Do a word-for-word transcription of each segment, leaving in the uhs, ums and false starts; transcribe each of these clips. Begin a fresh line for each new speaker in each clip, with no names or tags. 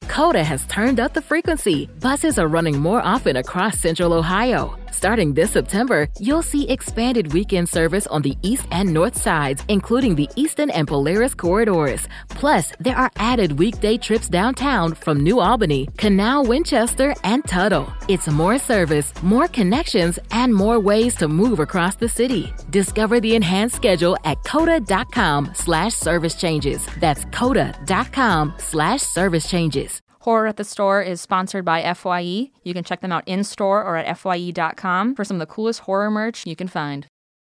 Coda has turned up the frequency. Buses are running more often across Central Ohio. Starting this September, you'll see expanded weekend service on the east and north sides, including the Eastern and Polaris corridors. Plus, there are added weekday trips downtown from New Albany, Canal, Winchester, and Tuttle. It's more service, more connections, and more ways to move across the city. Discover the enhanced schedule at coda.com slash service changes. That's coda.com slash service changes.
Horror at the Store is sponsored by F Y E. You can check them out in-store or at F Y E dot com for some of the coolest horror merch you can find.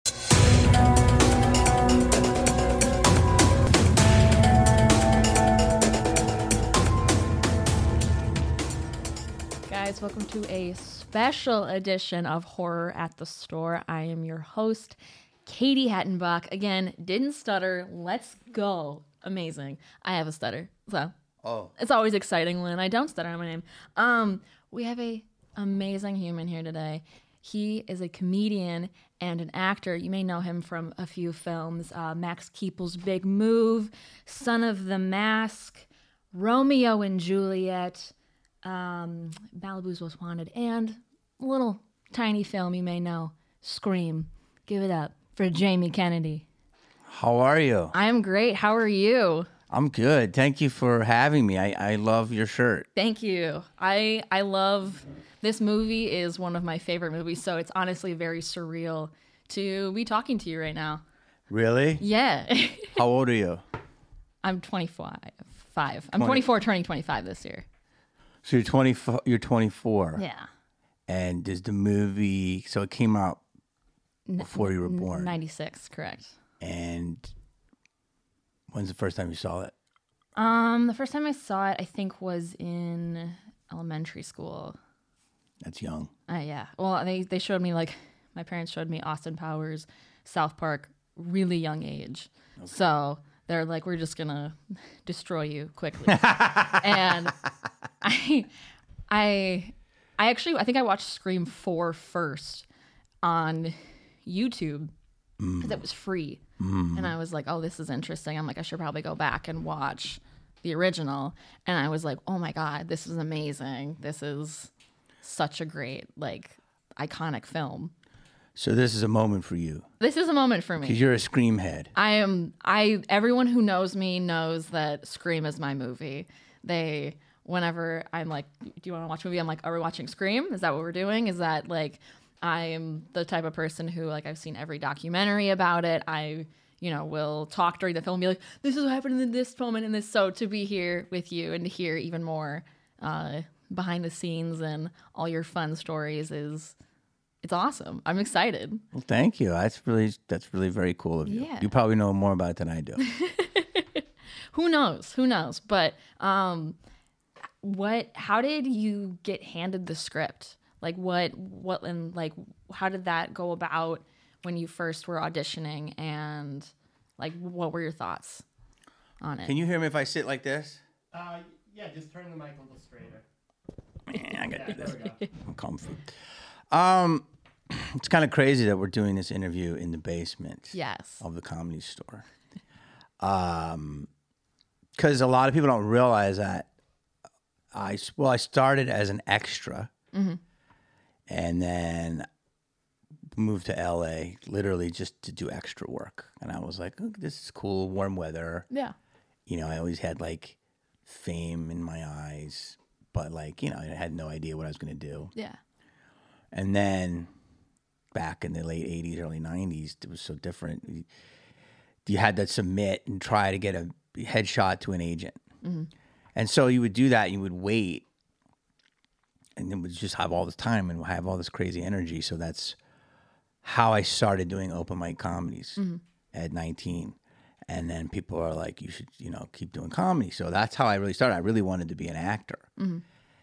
Guys, welcome to a special edition of Horror at the Store. I am your host, Katie Hattenbach. Again, didn't stutter. Let's go. Amazing. I have a stutter, so...
Oh.
It's always exciting when I don't stutter on my name. Um, we have a amazing human here today. He is a comedian and an actor. You may know him from a few films. Uh, Max Keeple's Big Move, Son of the Mask, Romeo and Juliet, um, Malibu's Most Wanted, and a little tiny film you may know, Scream. Give it up for Jamie Kennedy.
How are you?
I am great. How are you?
I'm good. Thank you for having me. I, I love your shirt.
Thank you. I I love this movie is one of my favorite movies, so it's honestly very surreal to be talking to you right now.
Really?
Yeah.
How old are you?
I'm twenty-five. Five. I'm
twenty
twenty-four, turning twenty-five this year.
So you're twenty-four. You're twenty-four.
Yeah.
And does the movie? So it came out before you were born.
ninety-six, correct.
And when's the first time you saw it?
Um, the first time I saw it, I think, was in elementary school.
That's young.
Uh, yeah. Well, they, they showed me, like, my parents showed me Austin Powers, South Park, really young age. Okay. So they're like, we're just going to destroy you quickly. And I, I, I actually, I think I watched Scream four first on YouTube because mm. it was free. Mm. And I was like, oh, this is interesting. I'm like, I should probably go back and watch the original. And I was like, oh my God, this is amazing. This is such a great, like, iconic film.
So this is a moment for you.
This is a moment for me.
Because you're a Scream head.
I am, I, everyone who knows me knows that Scream is my movie. They, whenever I'm like, do you want to watch a movie? I'm like, are we watching Scream? Is that what we're doing? Is that like, I'm the type of person who, like, I've seen every documentary about it. I, you know, will talk during the film and be like, this is what happened in this moment and this. So to be here with you and to hear even more uh, behind the scenes and all your fun stories is, it's awesome. I'm excited.
Well, thank you. That's really, that's really very cool of you.
Yeah.
You probably know more about it than I do.
Who knows? Who knows? But um, what, how did you get handed the script? Like what, what, and like, how did that go about when you first were auditioning, and like, what were your thoughts on it?
Can you hear me if I sit like this?
Uh, yeah, just turn the mic a little straighter.
Yeah, I got to
yeah,
do this. I'm comfy. Um, it's kind of crazy that we're doing this interview in the basement.
Yes.
Of the Comedy Store. Um, because a lot of people don't realize that I well, I started as an extra. Mm-hmm. And then moved to L A literally just to do extra work. And I was like, oh, this is cool, warm weather.
Yeah.
You know, I always had like fame in my eyes, but like, you know, I had no idea what I was going to do.
Yeah.
And then back in the late eighties, early nineties, it was so different. You, you had to submit and try to get a headshot to an agent. Mm-hmm. And so you would do that and you would wait. And then would just have all this time and have all this crazy energy. So that's how I started doing open mic comedies mm-hmm. at nineteen. And then people are like, you should, you know, keep doing comedy. So that's how I really started. I really wanted to be an actor. Mm-hmm.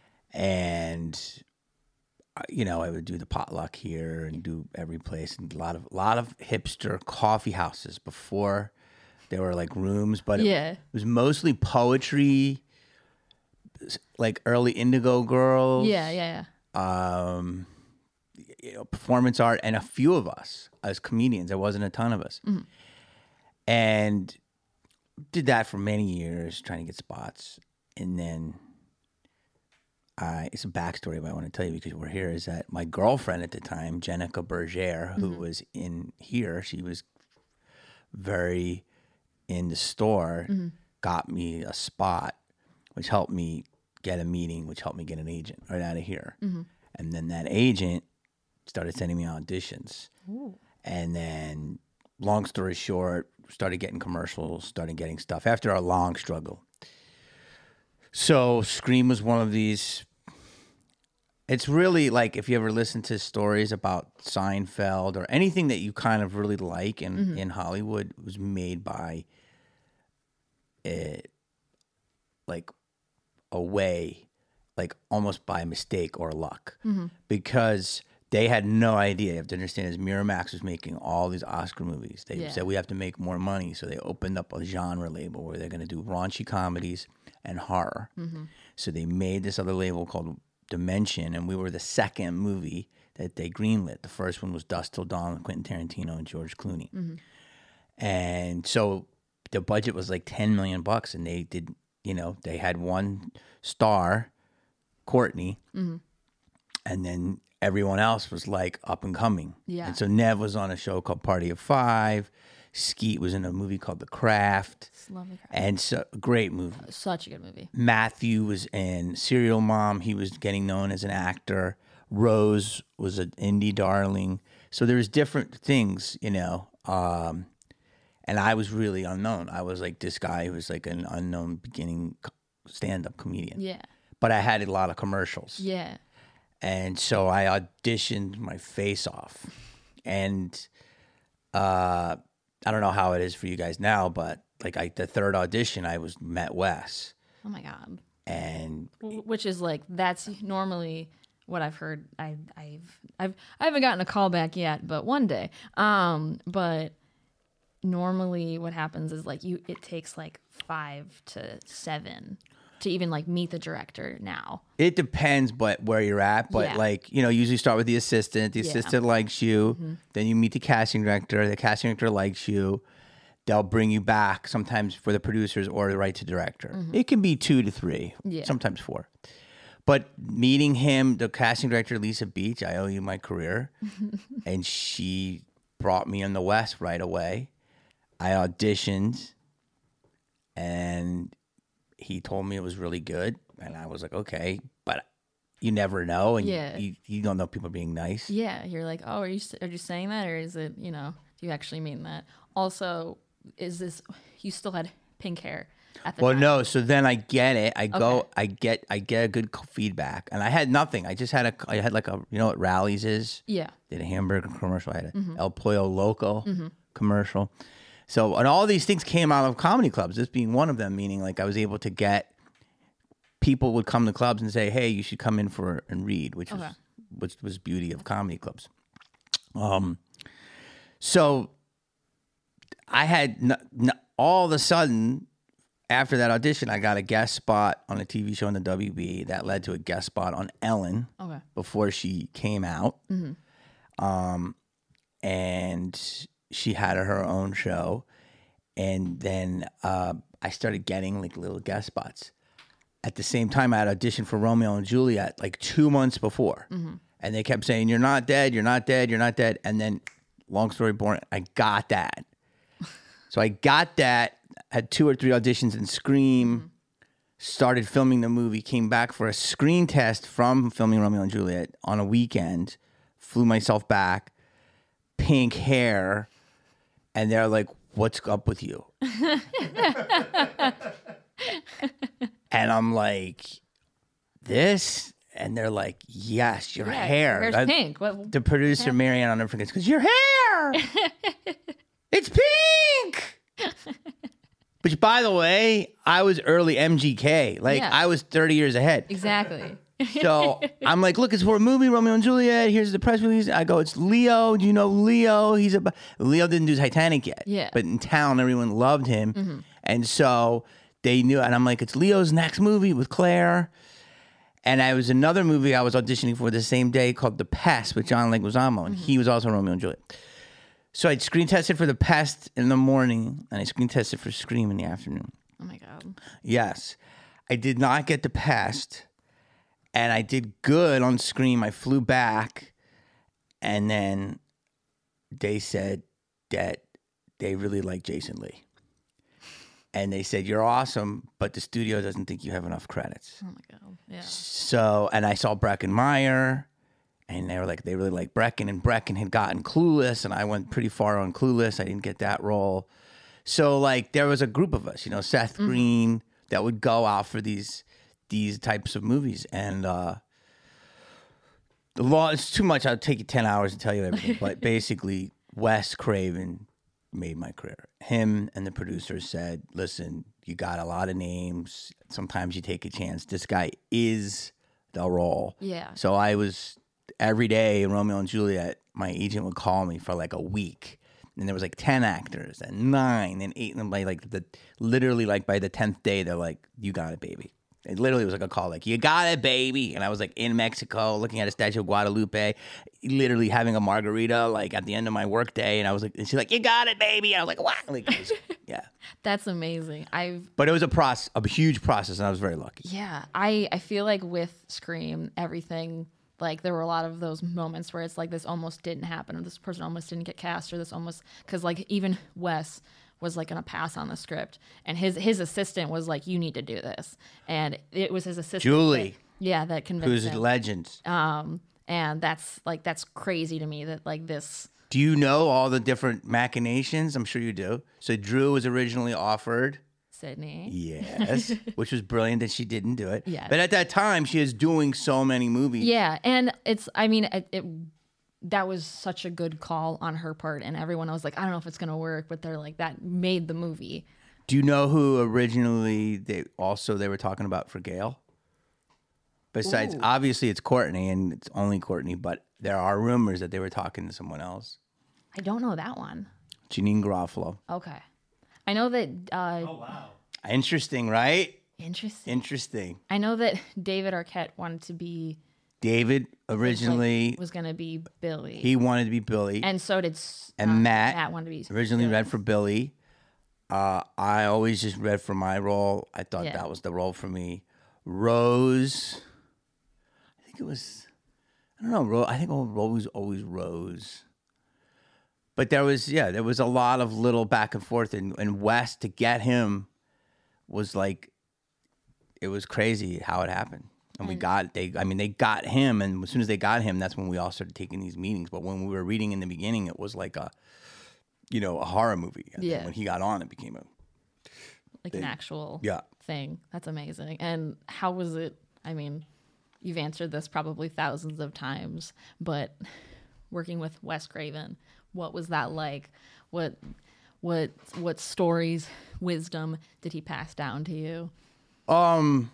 And, you know, I would do the potluck here and do every place. And a lot of, a lot of hipster coffee houses before there were like rooms. But it,
yeah.
it was mostly poetry, like early Indigo Girls.
Yeah, yeah,
yeah. Um, you know, performance art, and a few of us as comedians. There wasn't a ton of us. Mm-hmm. And did that for many years, trying to get spots. And then I, it's a backstory, but I want to tell you because we're here, is that my girlfriend at the time, Jenica Berger, who
Mm-hmm.
was in here, she was very in the store,
Mm-hmm.
got me a spot, which helped me get a meeting, which helped me get an agent right out of here.
Mm-hmm.
And then that agent started sending me auditions.
Ooh.
And then, long story short, started getting commercials, started getting stuff after a long struggle. So Scream was one of these. It's really like if you ever listen to stories about Seinfeld or anything that you kind of really like in,
Mm-hmm.
in Hollywood was made by it, like a way, like almost by mistake or luck,
Mm-hmm.
because they had no idea. You have to understand, is Miramax was making all these Oscar movies. They
Yeah.
said we have to make more money, so they opened up a genre label where they're going to do raunchy comedies and horror.
Mm-hmm.
So they made this other label called Dimension, and we were the second movie that they greenlit. The first one was Dusk Till Dawn with Quentin Tarantino and George Clooney.
Mm-hmm.
And so the budget was like ten million bucks, and they did, you know, they had one star, Courtney,
Mm-hmm.
and then everyone else was like up and coming.
Yeah.
And so Nev was on a show called Party of Five. Skeet was in a movie called The Craft.
It's lovely. Crap.
And so great movie.
Such a good movie.
Matthew was in Serial Mom. He was getting known as an actor. Rose was an indie darling. So there was different things, you know. Um, and I was really unknown. I was like this guy who was like an unknown beginning co- stand-up comedian.
Yeah.
But I had a lot of commercials.
Yeah.
And so I auditioned my face off. And uh, I don't know how it is for you guys now, but like I, the third audition, I was met Wes.
Oh my God.
And
W- Which is like that's normally what I've heard. I, I've I've I haven't gotten a call back yet, but one day. Um, but normally what happens is like you it takes like five to seven to even like meet the director now.
it depends, but where you're at. But
Yeah.
like, you know, usually start with the assistant. The
Yeah.
assistant likes you.
Mm-hmm.
Then you meet the casting director. The casting director likes you. They'll bring you back sometimes for the producers or the right to director. It can be two to three,
Mm-hmm. Yeah.
sometimes four. But meeting him, the casting director, Lisa Beach, I owe you my career. And she brought me in the West right away. I auditioned and he told me it was really good. And I was like, okay, but you never know. And
Yeah.
you, you don't know people being nice.
Yeah, you're like, oh, are you s- are you saying that, or is it, you know, do you actually mean that? Also, is this you still had pink hair at the
Well,
time?
no. So then I get it. I go.
Okay.
I get. I get a good c- feedback, and I had nothing. I just had a. I had like a. You know what Rallies is?
Yeah.
Did a hamburger commercial. I had a
Mm-hmm.
El Pollo Loco commercial. So and all these things came out of comedy clubs. This being one of them. Meaning like I was able to get people would come to clubs and say, "Hey, you should come in for and read," which was
Okay.
which was beauty of comedy clubs. Um. So I had n- n- all of a sudden. After that audition, I got a guest spot on a T V show on the W B that led to a guest spot on Ellen
Okay.
before she came out. Um, and she had her own show. And then uh, I started getting like little guest spots. At the same time, I had auditioned for Romeo and Juliet like two months before. And they kept saying, "You're not dead, you're not dead, you're not dead." And then, long story boring, I got that. So I got that. Had two or three auditions in Scream, started filming the movie, came back for a screen test from filming Romeo and Juliet on a weekend, flew myself back, pink hair, and they're like, "What's up with you?" And I'm like, "This?" And they're like, "Yes, your
Yeah,
hair."
Hair's
That-
pink. What?
The producer, Marianne, I'll never forget, because your hair, it's pink. Which, by the way, I was early M G K. Like,
Yeah.
I was thirty years ahead.
Exactly.
So I'm like, look, it's for a movie, Romeo and Juliet. Here's the press release. I go, it's Leo. Do you know Leo? He's a Leo didn't do Titanic yet.
Yeah.
But in town, everyone loved him, and so they knew. And I'm like, it's Leo's next movie with Claire. And I was another movie I was auditioning for the same day called The Pest with John Leguizamo, and he was also Romeo and Juliet. So I screen tested for The Pest in the morning, and I screen tested for Scream in the afternoon.
Oh my God.
Yes. I did not get The Pest. and I did good on Scream. I flew back, and then they said that they really like Jason Lee. And they said, you're awesome, but the studio doesn't think you have enough credits.
Oh, my God. Yeah.
So, and I saw Breckin Meyer, and they were like, they really like Breckin, and Breckin had gotten Clueless, and I went pretty far on Clueless. I didn't get that role. So, like, there was a group of us, you know, Seth mm-hmm. Green, that would go out for these these types of movies. And uh, the law, it's too much. I'll take you ten hours to tell you everything. But basically, Wes Craven made my career. Him and the producers said, listen, you got a lot of names. Sometimes you take a chance. This guy is the role.
Yeah.
So I was, every day in Romeo and Juliet, my agent would call me for like a week. And there was like ten actors and nine and eight. And by like the, literally like by the tenth day, they're like, you got it, baby. It literally was like a call, like, you got it, baby. And I was like in Mexico looking at a statue of Guadalupe, literally having a margarita, like at the end of my work day. And I was like, and she's like, you got it, baby. And I was like, what? Like, it was, yeah.
That's amazing. I've,
but it was a process, a huge process. And I was very lucky.
Yeah. I, I feel like with Scream, everything, like there were a lot of those moments where it's like this almost didn't happen, or this person almost didn't get cast, or this almost, because like even Wes was like gonna pass on the script, and his his assistant was like, you need to do this, and it was his assistant,
Julie,
that, yeah, that convinced
who's
him.
a legend.
Um, and that's like that's crazy to me that like this.
Do you know all the different machinations? I'm sure you do. So Drew was originally offered
Sydney,
yes, which was brilliant that she didn't do it.
Yeah,
but at that time she is doing so many movies.
Yeah, and it's I mean it. it that was such a good call on her part, and everyone was like, I don't know if it's gonna work, but they're like, that made the movie.
Do you know who originally they also they were talking about for Gail? Besides,
Ooh. Obviously
it's Courtney, and it's only Courtney, but there are rumors that they were talking to someone else.
I don't know that one.
Janine Garofalo.
Okay, I know that. Uh,
Oh wow!
Interesting, right?
Interesting.
Interesting.
I know that David Arquette wanted to be.
David originally
like, was going to be Billy.
He wanted to be Billy,
and so did
and
uh,
Matt.
Matt wanted to be
originally
Billy.
read for Billy. Uh, I always just read for my role. I thought
Yeah.
that was the role for me. Rose, I think it was. I don't know. Rose, I think Rose always Rose. But there was yeah, there was a lot of little back and forth, and and Wes to get him was like, it was crazy how it happened. And we got they. I mean, they got him, and as soon as they got him, that's when we all started taking these meetings. But when we were reading in the beginning, it was like a, you know, a horror movie. And
Yeah.
when he got on, it became a
like
they,
an actual
yeah.
thing. That's amazing. And how was it? I mean, you've answered this probably thousands of times, but working with Wes Craven, what was that like? What, what, what stories, wisdom did he pass down to you?
Um.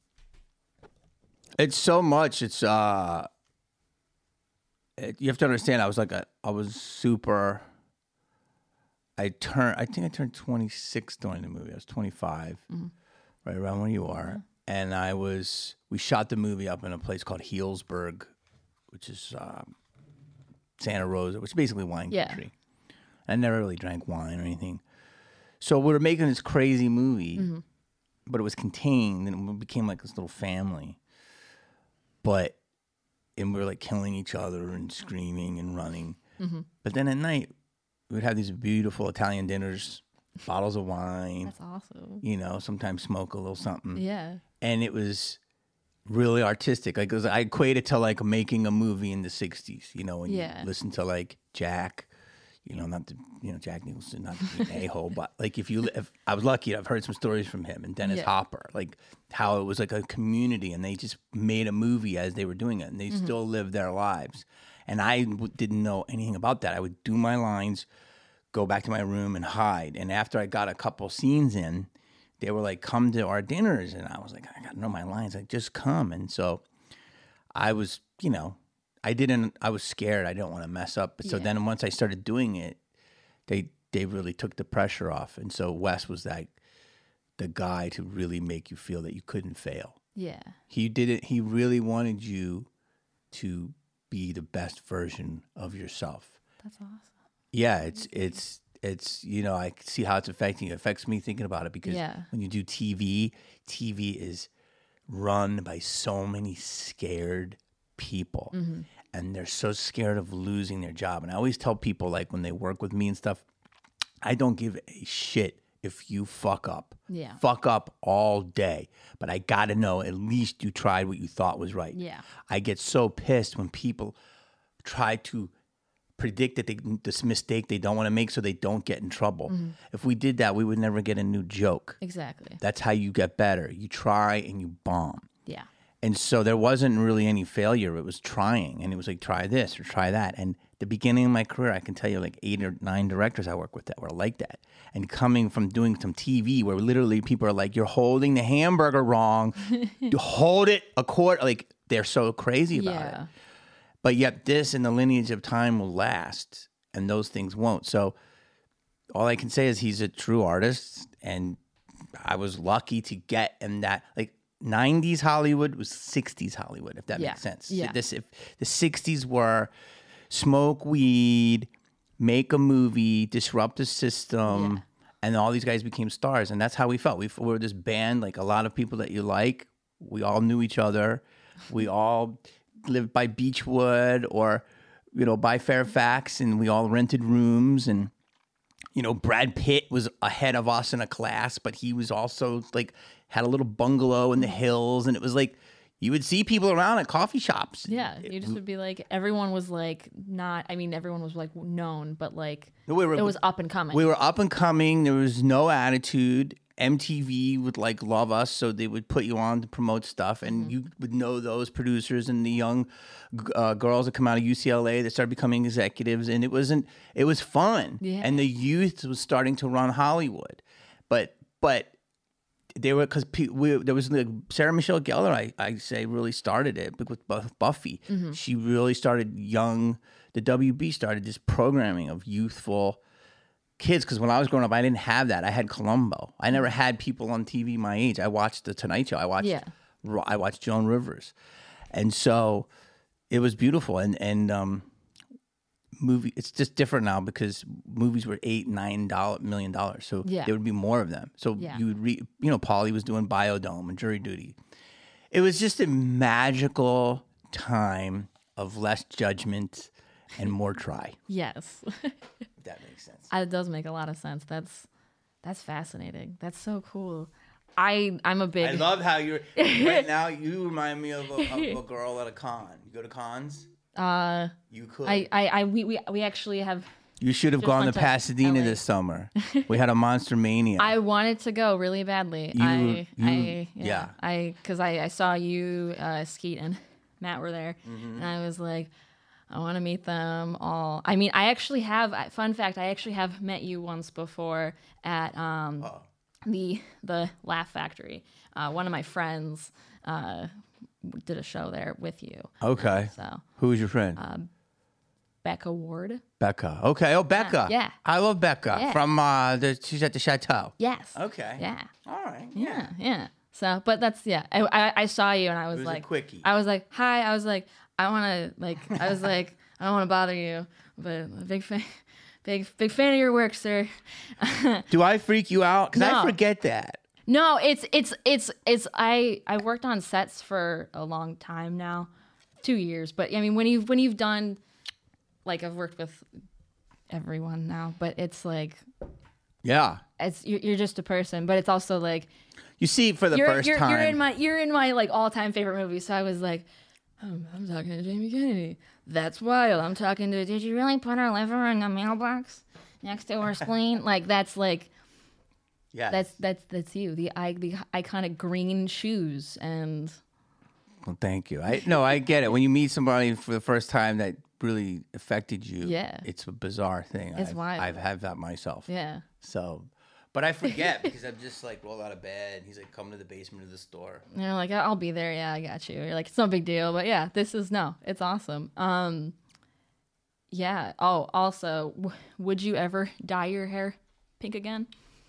It's so much. It's uh. It, you have to understand. I was like a. I was super. I turned. I think I turned twenty-six during the movie. I was twenty-five, mm-hmm. right around where you are. Mm-hmm. And I was. We shot the movie up in a place called Healdsburg, which is um, Santa Rosa, which is basically wine
yeah.
country. I never really drank wine or anything, so we were making this crazy movie, mm-hmm. but it was contained, and it became like this little family. But, and we were like killing each other and screaming and running. Mm-hmm. But then at night, we would have these beautiful Italian dinners, bottles of wine.
That's awesome.
You know, sometimes smoke a little something.
Yeah.
And it was really artistic. Like, it was, I equate it to like making a movie in the sixties, you know, when
yeah.
you listen to like Jack, you know, not to, you know, Jack Nicholson, not to be an a-hole, but like if you, if I was lucky, I've heard some stories from him and Dennis
yeah.
Hopper, like how it was like a community and they just made a movie as they were doing it and they mm-hmm. still lived their lives. And I w- didn't know anything about that. I would do my lines, go back to my room and hide. And after I got a couple scenes in, they were like, come to our dinners. And I was like, I got to know my lines. Like, just come. And so I was, you know, I didn't, I was scared. I didn't want to mess up. But so
yeah.
then once I started doing it, they they really took the pressure off. And so Wes was that, the guy to really make you feel that you couldn't fail.
Yeah.
He did it. He really wanted you to be the best version of yourself.
That's awesome.
Yeah, it's, it's, it's, you know, I see how it's affecting you. It affects me thinking about it because
yeah.
when you do T V, T V is run by so many scared people. Mm-hmm. And they're so scared of losing their job. And I always tell people, like, when they work with me and stuff, I don't give a shit if you fuck up.
Yeah.
Fuck up all day. But I got to know at least you tried what you thought was right.
Yeah.
I get so pissed when people try to predict that they, this mistake they don't want to make so they don't get in trouble. Mm-hmm. If we did that, we would never get a new joke.
Exactly.
That's how you get better. You try and you bomb.
Yeah.
And so there wasn't really any failure. It was trying. And it was like, try this or try that. And the beginning of my career, I can tell you like eight or nine directors I work with that were like that. And coming from doing some T V where literally people are like, you're holding the hamburger wrong. You hold it a quarter. Like, they're so crazy about
Yeah.
it. But yet this and the lineage of time will last. And those things won't. So all I can say is he's a true artist. And I was lucky to get him that, like, nineties Hollywood was sixties Hollywood, if that
Yeah.
makes sense.
Yeah.
This, if the sixties were smoke weed, make a movie, disrupt the system,
Yeah.
and all these guys became stars. And that's how we felt. We, we were this band, like a lot of people that you like. We all knew each other. We all lived by Beechwood or, you know, by Fairfax, and we all rented rooms. And, you know, Brad Pitt was ahead of us in a class, but he was also like, had a little bungalow in the hills. And it was like, you would see people around at coffee shops.
Yeah, you just would be like, everyone was like not, I mean, everyone was like known, but like
We were-
it was up and coming.
We were up and coming. There was no attitude. M T V would like love us, so they would put you on to promote stuff, and
Mm-hmm.
you would know those producers and the young uh, girls that come out of U C L A that started becoming executives, and it wasn't. It was fun,
Yeah.
and the youth was starting to run Hollywood, but but they were because pe- we, there was like Sarah Michelle Gellar. I, I say really started it with Buff- Buffy.
Mm-hmm.
She really started young. The W B started this programming of youthful kids, because when I was growing up, I didn't have that. I had Columbo. I never had people on T V my age. I watched The Tonight Show. I watched
Yeah.
Ro- I watched Joan Rivers, and so it was beautiful. And and um, movie, it's just different now because movies were eight, nine dollar million dollars. So
Yeah.
there would be more of them. So
Yeah.
you would read, you know, Paulie was doing Biodome and Jury Duty. It was just a magical time of less judgment and more try.
Yes.
If that makes sense.
It does make a lot of sense. That's that's fascinating. That's so cool. I I'm a big
I love how you're right now. You remind me of a, of a girl at a con. You go to cons.
uh
You could.
I, I I we we we actually have
you should have
just
gone to
went to
Pasadena
L A.
this summer. We had a Monster Mania.
I wanted to go really badly.
You-
I
you-
I
yeah.
yeah. I cuz I I saw you uh Skeet and Matt were there
Mm-hmm.
and I was like I want to meet them all. I mean, I actually have fun fact, I actually have met you once before at um
Oh.
the the Laugh Factory. Uh, one of my friends uh, did a show there with you.
okay.
So
Who was your friend?
Becca Ward.
Becca. Okay. Oh, Becca.
yeah.
I love Becca
Yeah.
from uh, the. She's at the Chateau.
Yes.
Okay.
Yeah.
All right.
Yeah. Yeah. So, but that's yeah. I I, I saw you and I was,
was a
like,
quickie.
I was like, hi. I was like, I want to like. I was like, I don't want to bother you, but I'm a big fan. Big big fan of your work, sir.
Do I freak you out? Because I
No.
forget that.
No, it's it's it's it's I I worked on sets for a long time now, two years. But I mean, when you've when you've done, like I've worked with everyone now, but it's like
Yeah.
it's you're, you're just a person, but it's also like
You see, for the
you're
first
you're,
time.
you're in my you're in my like all time favorite movie. So I was like, I'm, I'm talking to Jamie Kennedy. That's wild. I'm talking to. Did you really put our liver in the mailbox next to our spleen? Like that's like.
yeah.
That's that's that's you. The I the iconic green shoes and
Well, thank you. I no, I get it. When you meet somebody for the first time that really affected you,
Yeah.
it's a bizarre thing.
It's
I've,
wild.
I've had that myself.
yeah.
So, but I forget because I'm just like roll out of bed. And he's like, come to the basement of the store.
And you're like, I'll be there. Yeah, I got you. You're like, it's no big deal. But yeah, this is no, it's awesome. Um, yeah. Oh, also, w- would you ever dye your hair pink again?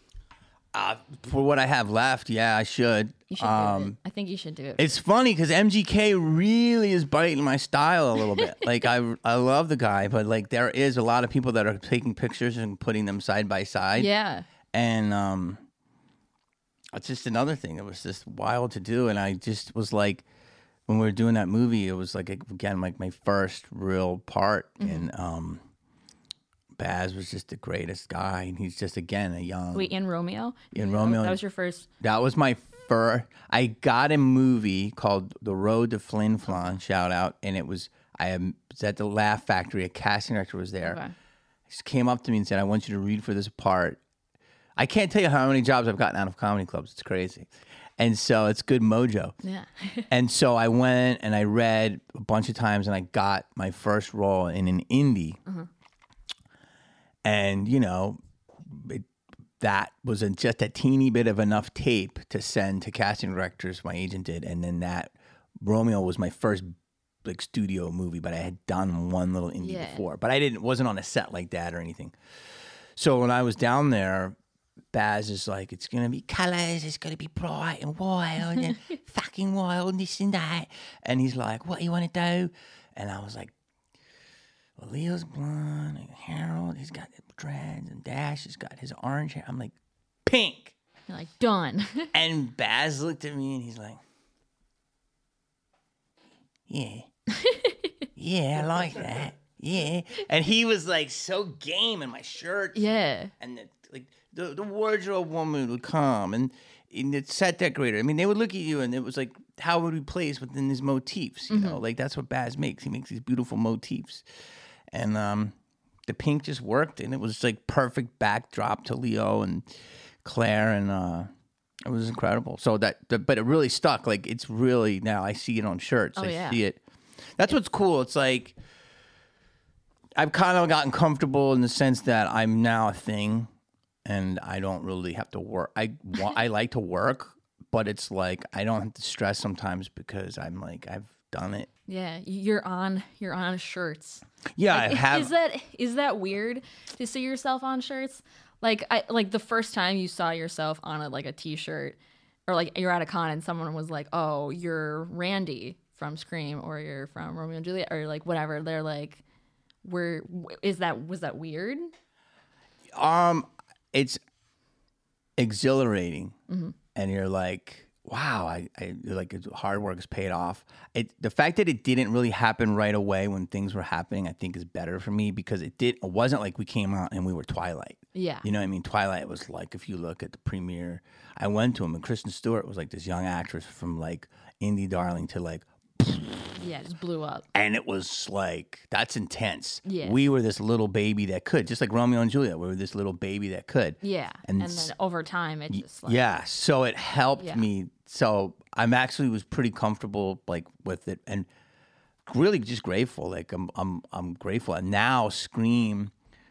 Uh, for what I have left, yeah, I should.
You should do
Um,
it. I think you should do it.
It's funny because M G K really is biting my style a little bit. Like I, I love the guy, but like there is a lot of people that are taking pictures and putting them side by side.
Yeah.
And um, it's just another thing. It was just wild to do, and I just was like, when we were doing that movie, it was like again like my first real part, mm-hmm. and um, Baz was just the greatest guy, and he's just again a young.
Wait, in Romeo?
In Romeo,
that was your first.
That was my first. I got a movie called The Road to Flin Flon. Shout out, and it was I was at the Laugh Factory. A casting director was there.
Okay.
He just came up to me and said, "I want you to read for this part." I can't tell you how many jobs I've gotten out of comedy clubs. It's crazy. And so it's good mojo.
Yeah.
And so I went and I read a bunch of times and I got my first role in an indie. Uh-huh. And, you know, it, that was a, just a teeny bit of enough tape to send to casting directors, my agent did. And then that, Romeo was my first like studio movie, but I had done one little indie yeah. before. But I didn't wasn't on a set like that or anything. So when I was down there, Baz is like, it's going to be colors, it's going to be bright and wild and fucking wild and this and that. And he's like, what do you want to do? And I was like, well, Leo's blonde and Harold, he's got dreads and Dash has got his orange hair. I'm like, pink.
You're like, done.
And Baz looked at me and he's like, yeah. Yeah, I like that. Yeah. And he was like so game in my shirt.
Yeah.
And the, like the, the wardrobe woman would come and, and the set decorator. I mean, they would look at you and it was like, how would we place within these motifs? You mm-hmm. know, like that's what Baz makes. He makes these beautiful motifs. And um, the pink just worked and it was like perfect backdrop to Leo and Claire and uh, it was incredible. So that, but it really stuck. Like it's really, now I see it on shirts.
Oh,
I
yeah.
see it. That's what's cool. It's like, I've kind of gotten comfortable in the sense that I'm now a thing and I don't really have to work. I want, I like to work, but it's like I don't have to stress sometimes because I'm like, I've done it.
Yeah, you're on you're on shirts.
Yeah,
like,
I have.
Is that is that weird to see yourself on shirts? Like I like the first time you saw yourself on a like a t-shirt or like you're at a con and someone was like, "Oh, you're Randy from Scream or you're from Romeo and Juliet or like whatever." They're like, Where is that? Was that weird?
Um, it's exhilarating,
mm-hmm.
and you're like, "Wow!" I, I like hard work has paid off. It the fact that it didn't really happen right away when things were happening, I think, is better for me because it did. It wasn't like we came out and we were Twilight.
Yeah,
you know what I mean. Twilight was like if you look at the premiere, I went to them, and Kristen Stewart was like this young actress from like indie darling to like.
Yeah, it just blew up.
And it was like, that's intense.
Yeah.
We were this little baby that could, just like Romeo and Juliet, we were this little baby that could.
Yeah. And, and then over time, it just like.
Yeah. So it helped
yeah.
me. So I'm actually was pretty comfortable like with it and really just grateful. Like I'm, I'm, I'm grateful. And now Scream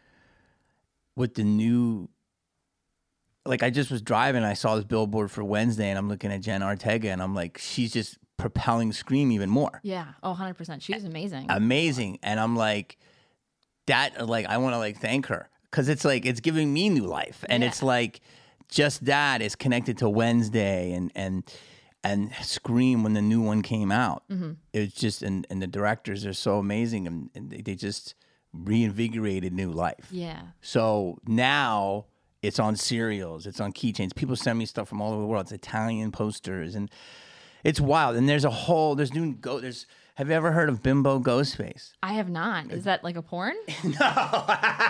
with the new, like I just was driving, I saw this billboard for Wednesday and I'm looking at Jen Ortega and I'm like, she's just propelling Scream even more.
Yeah. Oh, one hundred percent. She's amazing.
Amazing. And I'm like, that, like, I want to, like, thank her. Because it's, like, it's giving me new life. And
yeah.
it's, like, just that is connected to Wednesday and and and Scream when the new one came out. Mm-hmm. It's just, and, and the directors are so amazing. And, and they, they just reinvigorated new life.
Yeah.
So now it's on cereals. It's on keychains. People send me stuff from all over the world. It's Italian posters and... It's wild, and there's a whole. There's new go. There's. Have you ever heard of Bimbo Ghostface?
I have not. Is that like a porn?
No,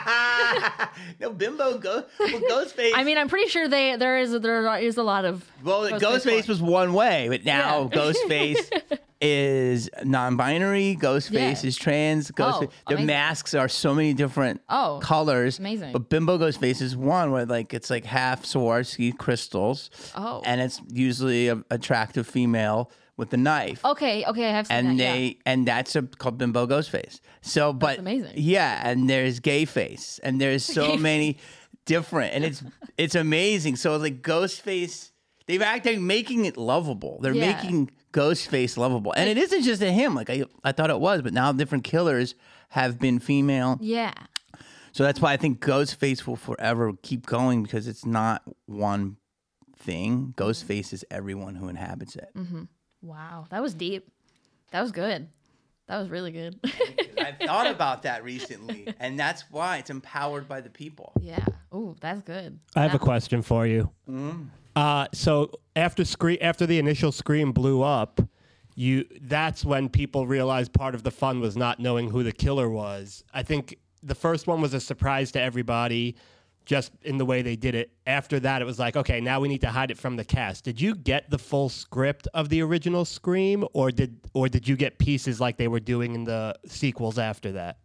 no. Bimbo Go well, Ghostface.
I mean, I'm pretty sure they there is there is a lot of.
Well, Ghostface, Ghostface was one way, but now yeah. Ghostface is non-binary. Ghostface yeah. is trans. Ghostface.
Oh,
the masks are so many different
oh,
colors.
Amazing.
But Bimbo Ghostface is one where like it's like half Swarovski crystals.
Oh.
And it's usually an attractive female with a knife.
Okay, okay, I have seen
and
that,
they
yeah.
and that's a called Bimbo Ghostface. So, but
that's amazing.
Yeah, and there's Gay Face, and there's so many different, and it's it's amazing. So like Ghostface, they've actually making it lovable. They're
yeah.
making Ghostface lovable, and it isn't just a him. Like I I thought it was, but now different killers have been female.
Yeah.
So that's why I think Ghostface will forever keep going because it's not one thing. Ghostface is everyone who inhabits it.
Mm-hmm. Wow, that was deep. That was good. That was really good.
I've thought about that recently, and that's why it's empowered by the people.
Yeah. Oh, that's good.
I have
that-
a question for you.
Mm-hmm.
Uh, so after scree- after the initial Scream blew up, you that's when people realized part of the fun was not knowing who the killer was. I think the first one was a surprise to everybody, just in the way they did it. After that, it was like, okay, now we need to hide it from the cast. Did you get the full script of the original Scream, or did or did you get pieces like they were doing in the sequels after that?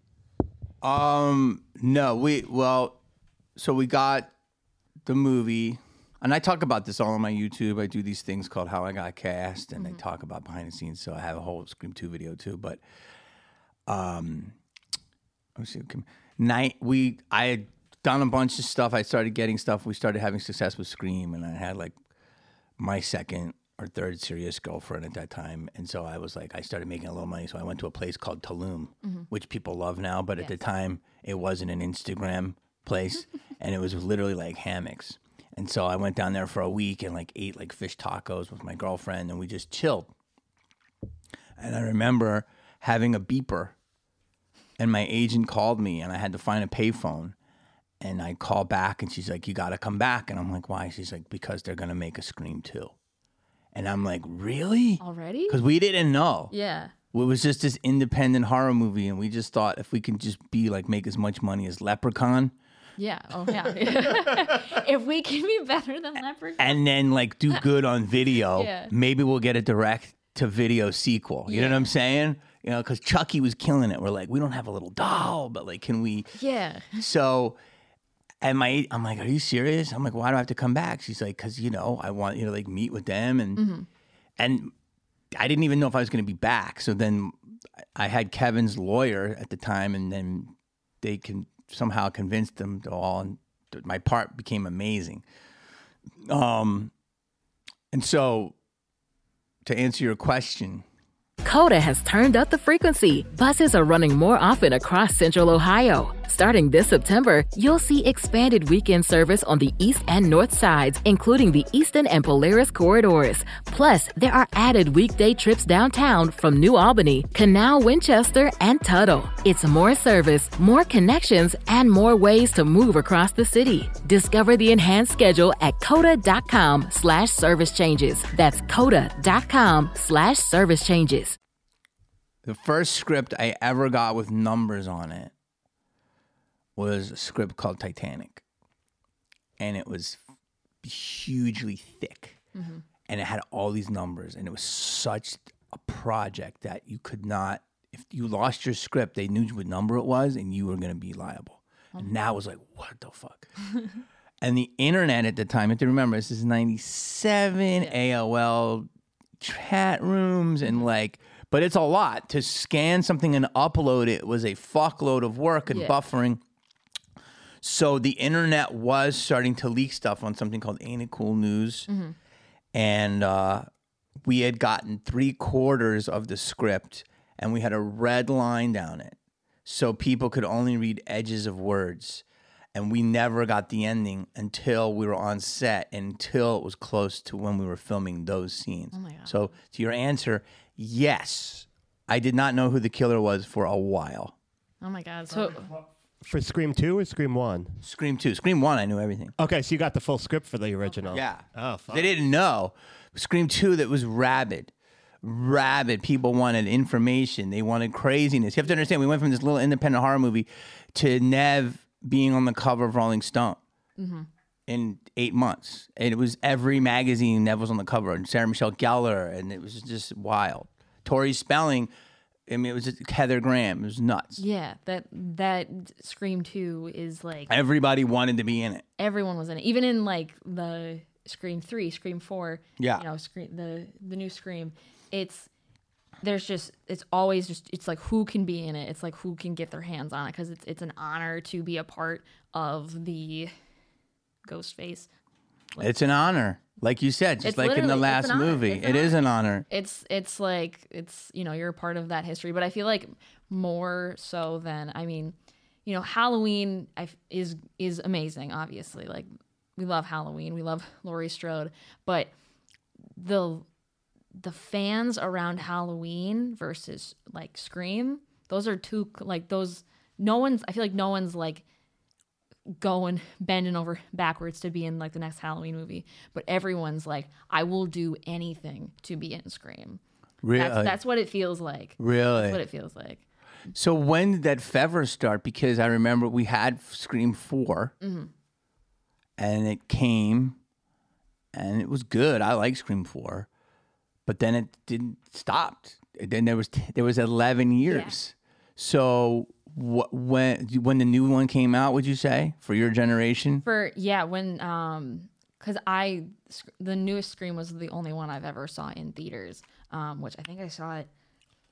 Um, no, we well, so we got the movie, and I talk about this all on my YouTube. I do these things called How I Got Cast, and mm-hmm. I talk about behind the scenes. So I have a whole Scream two video too. But um, let's see, night we I had done a bunch of stuff. I started getting stuff. We started having success with Scream, and I had like my second or third serious girlfriend at that time. And so I was like, I started making a little money. So I went to a place called Tulum, mm-hmm. which people love now. But yes. at the time, it wasn't an Instagram place. And it was literally like hammocks. And so I went down there for a week and like ate like fish tacos with my girlfriend. And we just chilled. And I remember having a beeper. And my agent called me and I had to find a payphone. And I call back and she's like, you got to come back. And I'm like, why? She's like, because they're going to make a Scream two. And I'm like, really?
Already?
Because we didn't know.
Yeah.
It was just this independent horror movie, and we just thought if we can just be like make as much money as Leprechaun.
Yeah. Oh, yeah. If we can be better than Leprechaun.
And then like do good on video,
yeah.
maybe we'll get a direct to video sequel. You
yeah.
know what I'm saying? You know, because Chucky was killing it. We're like, we don't have a little doll, but like, can we?
Yeah.
So. And my, I'm like, are you serious? I'm like, why do I have to come back? She's like, because, you know, I want you to like meet with them. And mm-hmm. and I didn't even know if I was going to be back. So then I had Kevin's lawyer at the time, and then they can somehow convinced them to all. And my part became amazing. Um, and so to answer your question,
Coda has turned up the frequency. Buses are running more often across Central Ohio. Starting this September, you'll see expanded weekend service on the east and north sides, including the Eastern and Polaris corridors. Plus, there are added weekday trips downtown from New Albany, Canal, Winchester, and Tuttle. It's more service, more connections, and more ways to move across the city. Discover the enhanced schedule at coda.com slash service changes. That's coda.com slash service changes.
The first script I ever got with numbers on it was a script called Titanic. And it was hugely thick. Mm-hmm. And it had all these numbers. And it was such a project that you could not, if you lost your script, they knew what number it was and you were going to be liable. Oh. And now it was like, what the fuck? And the internet at the time, you have to remember, this is ninety-seven, yeah. A O L chat rooms, and like, but it's a lot. To scan something and upload it was a fuckload of work and yeah. buffering. So the internet was starting to leak stuff on something called Ain't It Cool News. Mm-hmm. And uh, we had gotten three quarters of the script and we had a red line down it. So people could only read edges of words. And we never got the ending until we were on set, until it was close to when we were filming those scenes.
Oh my God.
So to your answer, yes, I did not know who the killer was for a while.
Oh my God. So
for Scream two or Scream one?
Scream two. Scream one, I knew everything.
Okay, so you got the full script for the original.
Yeah.
Oh, fuck.
They didn't know. Scream two, that was rabid. Rabid. People wanted information. They wanted craziness. You have to understand, we went from this little independent horror movie to Nev being on the cover of Rolling Stone mm-hmm. in eight months. And it was every magazine Nev was on the cover, and Sarah Michelle Gellar, and it was just wild. Tori Spelling, I mean, it was just Heather Graham. It was nuts.
Yeah, that that Scream two is like...
Everybody wanted to be in it.
Everyone was in it. Even in like the Scream three, Scream four,
yeah.
you know, Scream, the, the new Scream, it's... There's just, it's always just, it's like who can be in it. It's like who can get their hands on it, because it's it's an honor to be a part of the Ghostface.
Like, it's an honor. Like you said, just like in the last movie. It is an honor.
It's, it's like, it's, you know, you're a part of that history. But I feel like more so than, I mean, you know, Halloween is is amazing, obviously. Like, we love Halloween. We love Laurie Strode. But the... the fans around Halloween versus like Scream, those are two, like those, no one's, I feel like no one's like going bending over backwards to be in like the next Halloween movie, but everyone's like, I will do anything to be in Scream.
Really?
That's, that's what it feels like.
Really?
That's what it feels like.
So when did that fever start? Because I remember we had Scream four,
Mm-hmm.
and it came, and it was good. I like Scream four, but then it didn't stop. Then there was t- there was eleven years. So wh- when when the new one came out, would you say for your generation?
For yeah, when um, because I the newest Scream was the only one I've ever saw in theaters, um, which I think I saw it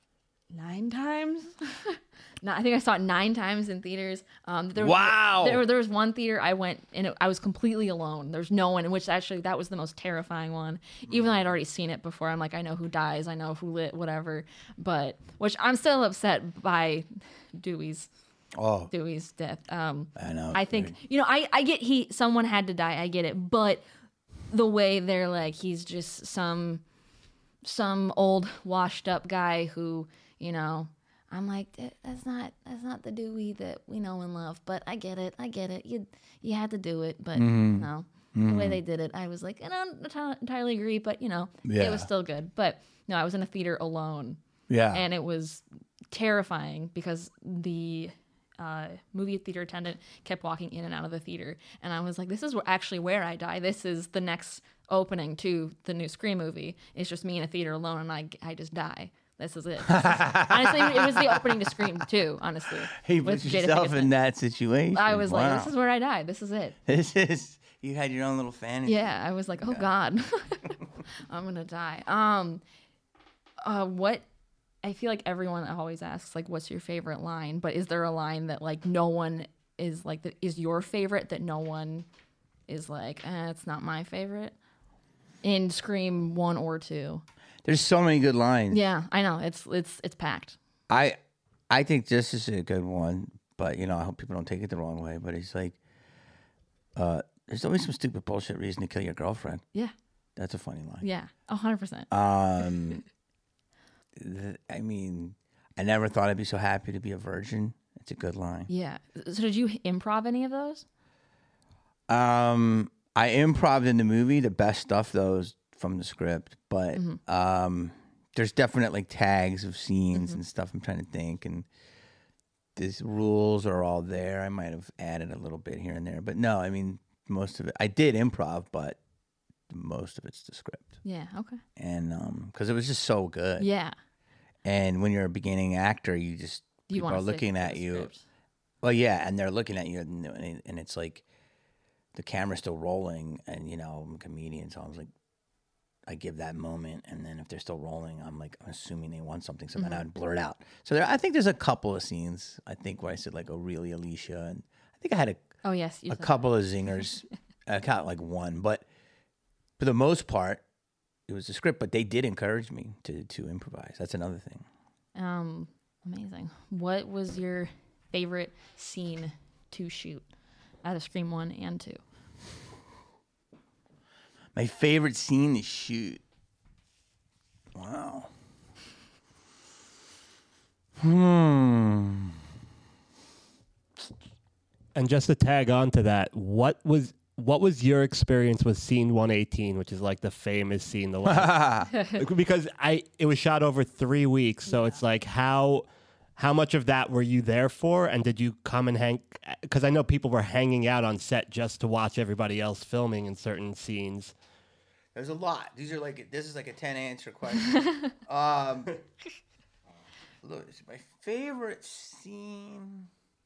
nine times. No, I think I saw it nine times in theaters. Um, there was,
Wow.
There, there was one theater I went and it, I was completely alone. There's no one, in which actually that was the most terrifying one. Even though I'd already seen it before, I'm like, I know who dies, I know who lit, whatever. But which I'm still upset by Dewey's
Oh,
Dewey's death. Um,
I know.
I think you know I I get he someone had to die. I get it, but the way they're like he's just some some old washed up guy who you know. I'm like, that's not that's not the Dewey that we know and love. But I get it, I get it. You you had to do it, but
Mm-hmm.
no, mm-hmm. the way they did it, I was like, I don't enti- entirely agree, but you know,
Yeah.
it was still good. But no, I was in a theater alone,
yeah.
and it was terrifying because the uh, movie theater attendant kept walking in and out of the theater, and I was like, this is where, actually where I die. This is the next opening to the new Scream movie. It's just me in a theater alone, and I I just die. This is it. This is, honestly, it was the opening to Scream too. Honestly,
He
with
put
Jada
yourself
Pinkett
in that situation.
I was
Wow.
like, this is where I die. This is it.
This is you had your own little fantasy.
Yeah, I was like, oh God, I'm gonna die. Um, uh, what? I feel like everyone always asks like, what's your favorite line? But is there a line that like no one is like that is your favorite that no one is like, eh, it's not my favorite in Scream one or two?
There's so many good lines.
Yeah, I know. It's it's it's packed.
I I think this is a good one, but you know, I hope people don't take it the wrong way. But it's like, uh, there's always some stupid bullshit reason to kill your girlfriend.
Yeah,
That's a funny line.
yeah, a hundred percent.
Um, th- I mean, I never thought I'd be so happy to be a virgin. It's a good line.
Yeah. So did you improv any of those?
Um, I improv in the movie. The best stuff though is from the script, but
Mm-hmm.
um, there's definitely tags of scenes and stuff. I'm trying to think, and these rules are all there. I might have added a little bit here and there, but no, I mean most of it. I did improv, but most of it's the script,
Yeah. Okay.
and um, because it was just so good.
Yeah.
And when you're a beginning actor, you just
You
people
want
are looking at you. Well, yeah, and they're looking at you, and, and it's like the camera's still rolling, and you know, I'm a comedian, so I was like, I give that moment, and then if they're still rolling, I'm like, I'm assuming they want something, so then I would blur it out. So there, I think there's a couple of scenes, I think, where I said like, "Oh, really, Alicia?" And I think I had a,
Oh yes. You
a
said
couple of zingers. I got like one, but for the most part, it was the script. But they did encourage me to to improvise. That's another thing.
that. Um, amazing. What was your favorite scene to shoot out of Scream one and two?
My favorite scene to shoot. Wow. Hmm.
And just to tag on to that, what was what was your experience with scene one eighteen, which is like the famous scene? The last, because I it was shot over three weeks, so it's like how how much of that were you there for, and did you come and hang? Because I know people were hanging out on set just to watch everybody else filming in certain scenes.
There's a lot. These are like this is like a ten answer question. um, look, my favorite scene.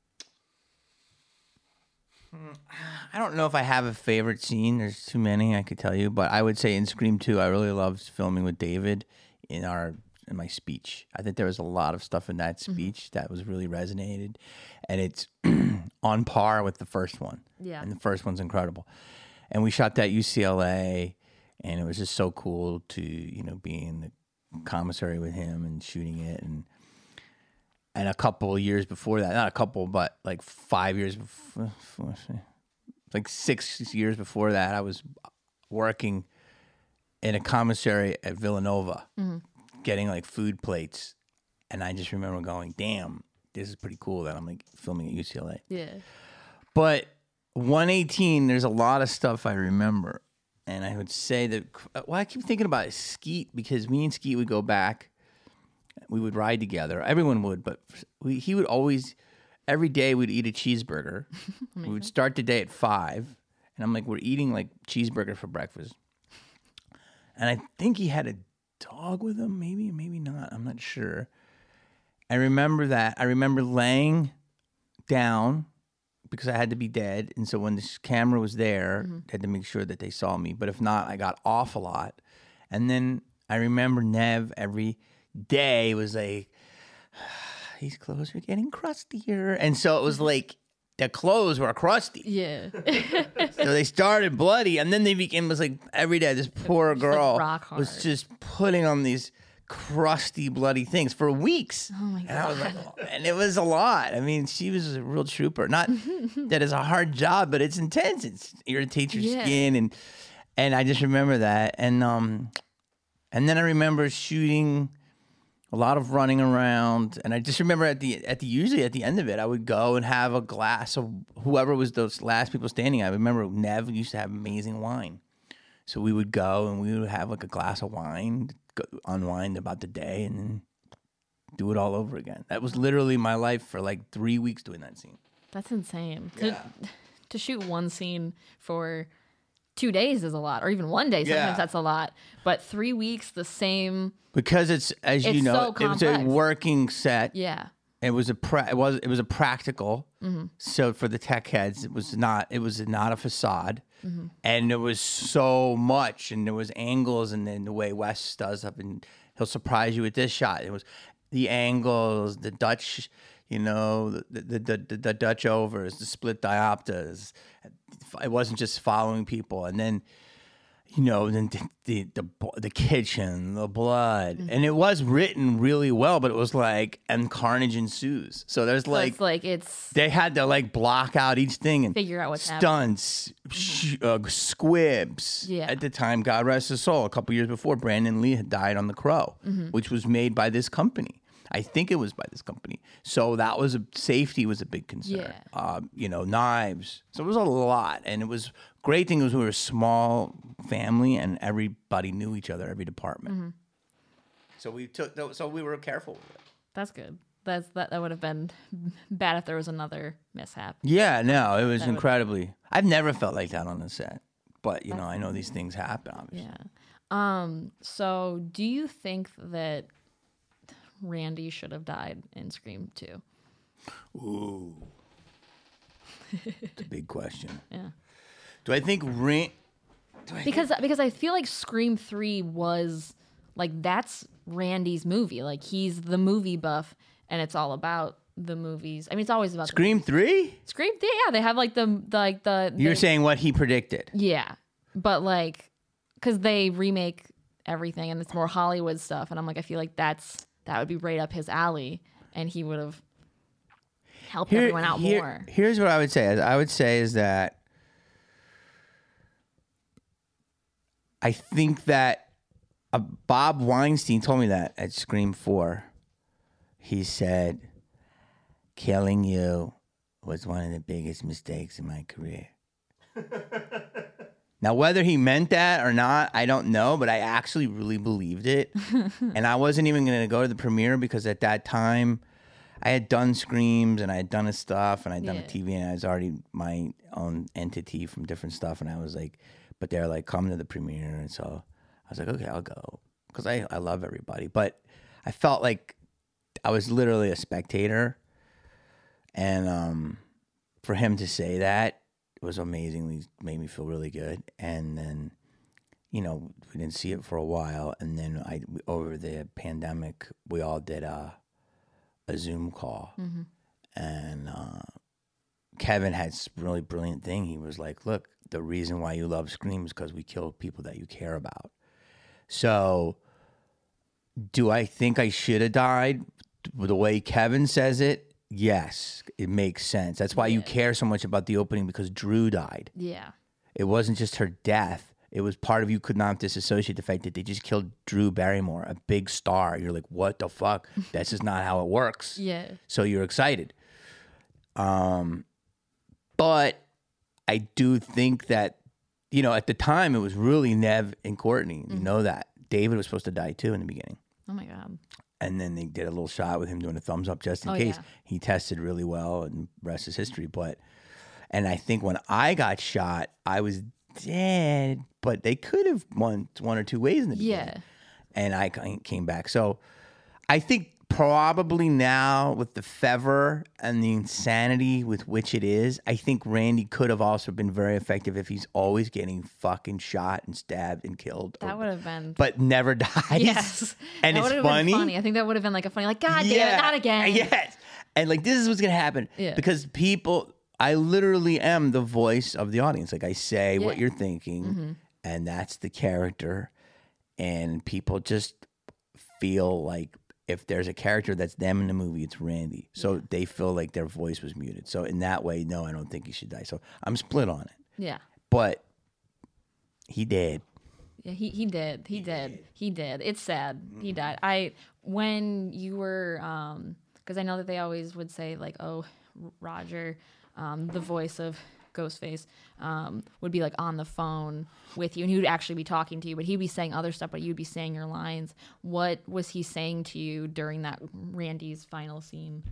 Hmm, I don't know if I have a favorite scene. There's too many I could tell you, but I would say in Scream two, I really loved filming with David in our in my speech. I think there was a lot of stuff in that speech that was really resonated, and it's on par with the first one.
Yeah.
And the first one's incredible. And we shot that U C L A, and it was just so cool to you know be in the commissary with him and shooting it, and and a couple of years before that, not a couple, but like five years before, like six years before that, I was working in a commissary at Villanova, getting like food plates, and I just remember going, "Damn, this is pretty cool." That I'm like filming at U C L A.
Yeah.
But one eighteen, there's a lot of stuff I remember. And I would say that, well, I keep thinking about Skeet because me and Skeet would go back. We would ride together. Everyone would, but we, he would always, every day we'd eat a cheeseburger. We would start the day at five. And I'm like, we're eating like cheeseburger for breakfast. And I think he had a dog with him, maybe, maybe not. I'm not sure. I remember that. I remember laying down because I had to be dead. And so when this camera was there, mm-hmm. I had to make sure that they saw me. But if not, I got off a lot. And then I remember Nev every day was like, these clothes are getting crustier. And so it was like, the clothes were crusty.
Yeah.
So they started bloody, and then they became, it was like every day, this poor girl
like
was just putting on these crusty, bloody things for weeks.
Oh my God.
And I was like, oh, and it was a lot. I mean, she was a real trooper. Not that it's a hard job, but it's intense. It irritates your
Yeah.
skin. And and I just remember that. And um, and then I remember shooting a lot of running around, and I just remember at the at the usually at the end of it, I would go and have a glass of whoever was those last people standing. I remember Nev used to have amazing wine, so we would go and we would have like a glass of wine, go, unwind about the day, and then do it all over again. That was literally my life for like three weeks doing that scene.
That's insane.
Yeah.
To, to shoot one scene for two days is a lot, or even one day. Sometimes
Yeah.
that's a lot. But three weeks, the same.
Because it's as you
It's
know,
so
it was a
complex.
working set.
Yeah.
It was a pra- it was it was a practical.
Mm-hmm.
So for the tech heads, it was not it was not a facade,
Mm-hmm.
and there was so much, and there was angles, and then the way Wes does up, and he'll surprise you with this shot. It was the angles, the Dutch, you know, the the the, the, the Dutch overs, the split diopters. It wasn't just following people, and then. You know, then the, the the the kitchen, the blood,
Mm-hmm.
and it was written really well, but it was like, and carnage ensues. So there's
So
like,
it's like it's
they had to like block out each thing and
Figure out what's
stunts, sh- uh, squibs.
Yeah.
At the time, God rest his soul, a couple years before, Brandon Lee had died on The Crow,
Mm-hmm.
which was made by this company. I think it was by this company. So that was a safety was a big concern.
Yeah.
Um, you know, knives. So it was a lot, and it was great thing was we were a small family, and everybody knew each other, every department.
Mm-hmm.
So we took. So we were careful with it.
that's good. That's that. That would have been bad if there was another mishap.
Yeah, no, it was
That would-
incredibly. I've never felt like that on the set, but you know, I know these things happen. Obviously.
Yeah. Um. So, do you think that Randy should have died in Scream two?
Ooh, it's a big question.
Yeah.
Do I think Ran? do I
Because because I feel like Scream three was like that's Randy's movie. Like he's the movie buff, and it's all about the movies. I mean, it's always about the
Scream three?
Scream. Yeah, they have like the, the like the.
You're
they-
saying what he predicted?
Yeah, but like, because they remake everything and it's more Hollywood stuff, and I'm like, I feel like that's that would be right up his alley, and he would have helped everyone out
here-
more.
Here's what I would say. I would say is that I think that uh, Bob Weinstein told me that at Scream four. He said, killing you was one of the biggest mistakes in my career. Now, whether he meant that or not, I don't know, but I actually really believed it. And I wasn't even going to go to the premiere because at that time, I had done Screams and I had done his stuff and I'd done
Yeah.
a T V and I was already my own entity from different stuff. And I was like, but they're like, come to the premiere. And so I was like, okay, I'll go. Because I, I love everybody. But I felt like I was literally a spectator. And um, for him to say that, it was amazingly made me feel really good. And then, you know, we didn't see it for a while. And then I over the pandemic, we all did a, a Zoom call.
Mm-hmm.
And uh, Kevin had this really brilliant thing. He was like, look, the reason why you love Scream is because we kill people that you care about. So do I think I should have died the way Kevin says it? Yes, it makes sense. That's why you
Yeah.
care so much about the opening, because Drew died.
Yeah.
It wasn't just her death. It was part of you could not disassociate the fact that they just killed Drew Barrymore, a big star. You're like, what the fuck? That's just not how it works.
Yeah.
So you're excited. Um, but I do think that, you know, at the time it was really Nev and Courtney. You know that. David was supposed to die too in the beginning.
Oh my God.
And then they did a little shot with him doing a thumbs up just in
Oh,
case.
yeah.
He tested really well, and rest is history. But, and I think when I got shot, I was dead, but they could have won one or two ways in the beginning.
Yeah.
And I came back. So I think probably now with the fever and the insanity with which it is, I think Randy could have also been very effective if he's always getting fucking shot and stabbed and killed.
That
or-
would have been.
But never dies.
Yes.
And
that
it's
would have
funny.
Been funny. I think that would have been like a funny, like, God damn it, not again.
Yes. And like, this is what's going to happen.
Yeah.
Because people, I literally am the voice of the audience. Like, I say what
Yeah.
you're thinking,
Mm-hmm.
and that's the character. And people just feel like if there's a character that's them in the movie, it's Randy. So they feel like their voice was muted. So in that way, no, I don't think he should die. So I'm split on it.
Yeah.
But he did.
Yeah, he, he did. He did. He did. It's sad. He died. I when you were um because I know that they always would say like, oh, Roger, um, the voice of Ghostface, um, would be like on the phone with you, and he would actually be talking to you, but he'd be saying other stuff, but you'd be saying your lines. What was he saying to you during that Randy's final scene?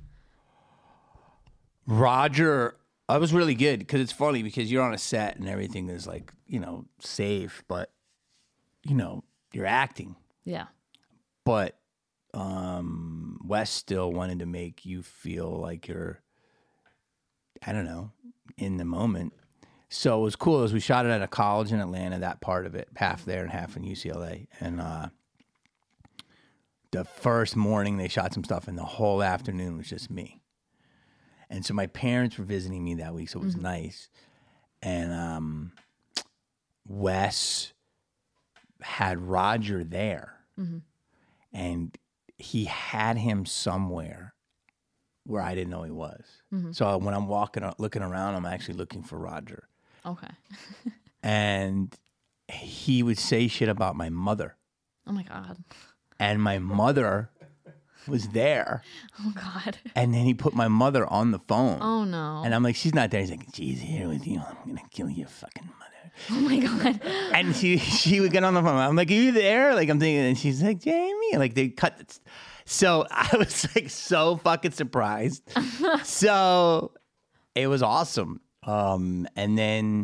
Roger, I was really good because it's funny because you're on a set and everything is like, you know, safe, but, you know, you're acting.
Yeah.
But um, Wes still wanted to make you feel like you're, I don't know, in the moment. So it was cool as we shot it at a college in Atlanta, that part of it, half there and half in U C L A. And uh, the first morning they shot some stuff and the whole afternoon was just me. And so my parents were visiting me that week, so it was nice. And um, Wes had Roger there. And he had him somewhere where I didn't know he was. So when I'm walking, looking around, I'm actually looking for Roger.
Okay.
And he would say shit about my mother.
Oh my God.
And my mother was there.
Oh God.
And then he put my mother on the phone.
Oh no.
And I'm like, she's not there. He's like, she's here with you. I'm going to kill your fucking mother.
Oh my God.
And she she would get on the phone. I'm like, are you there? Like, I'm thinking, and she's like, Jamie. Like, they cut it. So I was like so fucking surprised. So it was awesome. Um, and then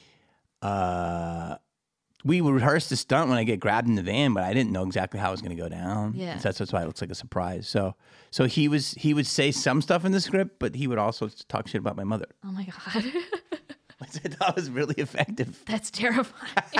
uh, we rehearsed the stunt when I get grabbed in the van, but I didn't know exactly how it was going to go down.
Yeah.
So that's, that's why it looks like a surprise. So so he was he would say some stuff in the script, but he would also talk shit about my mother.
Oh my God.
Which I thought was really effective.
That's terrifying.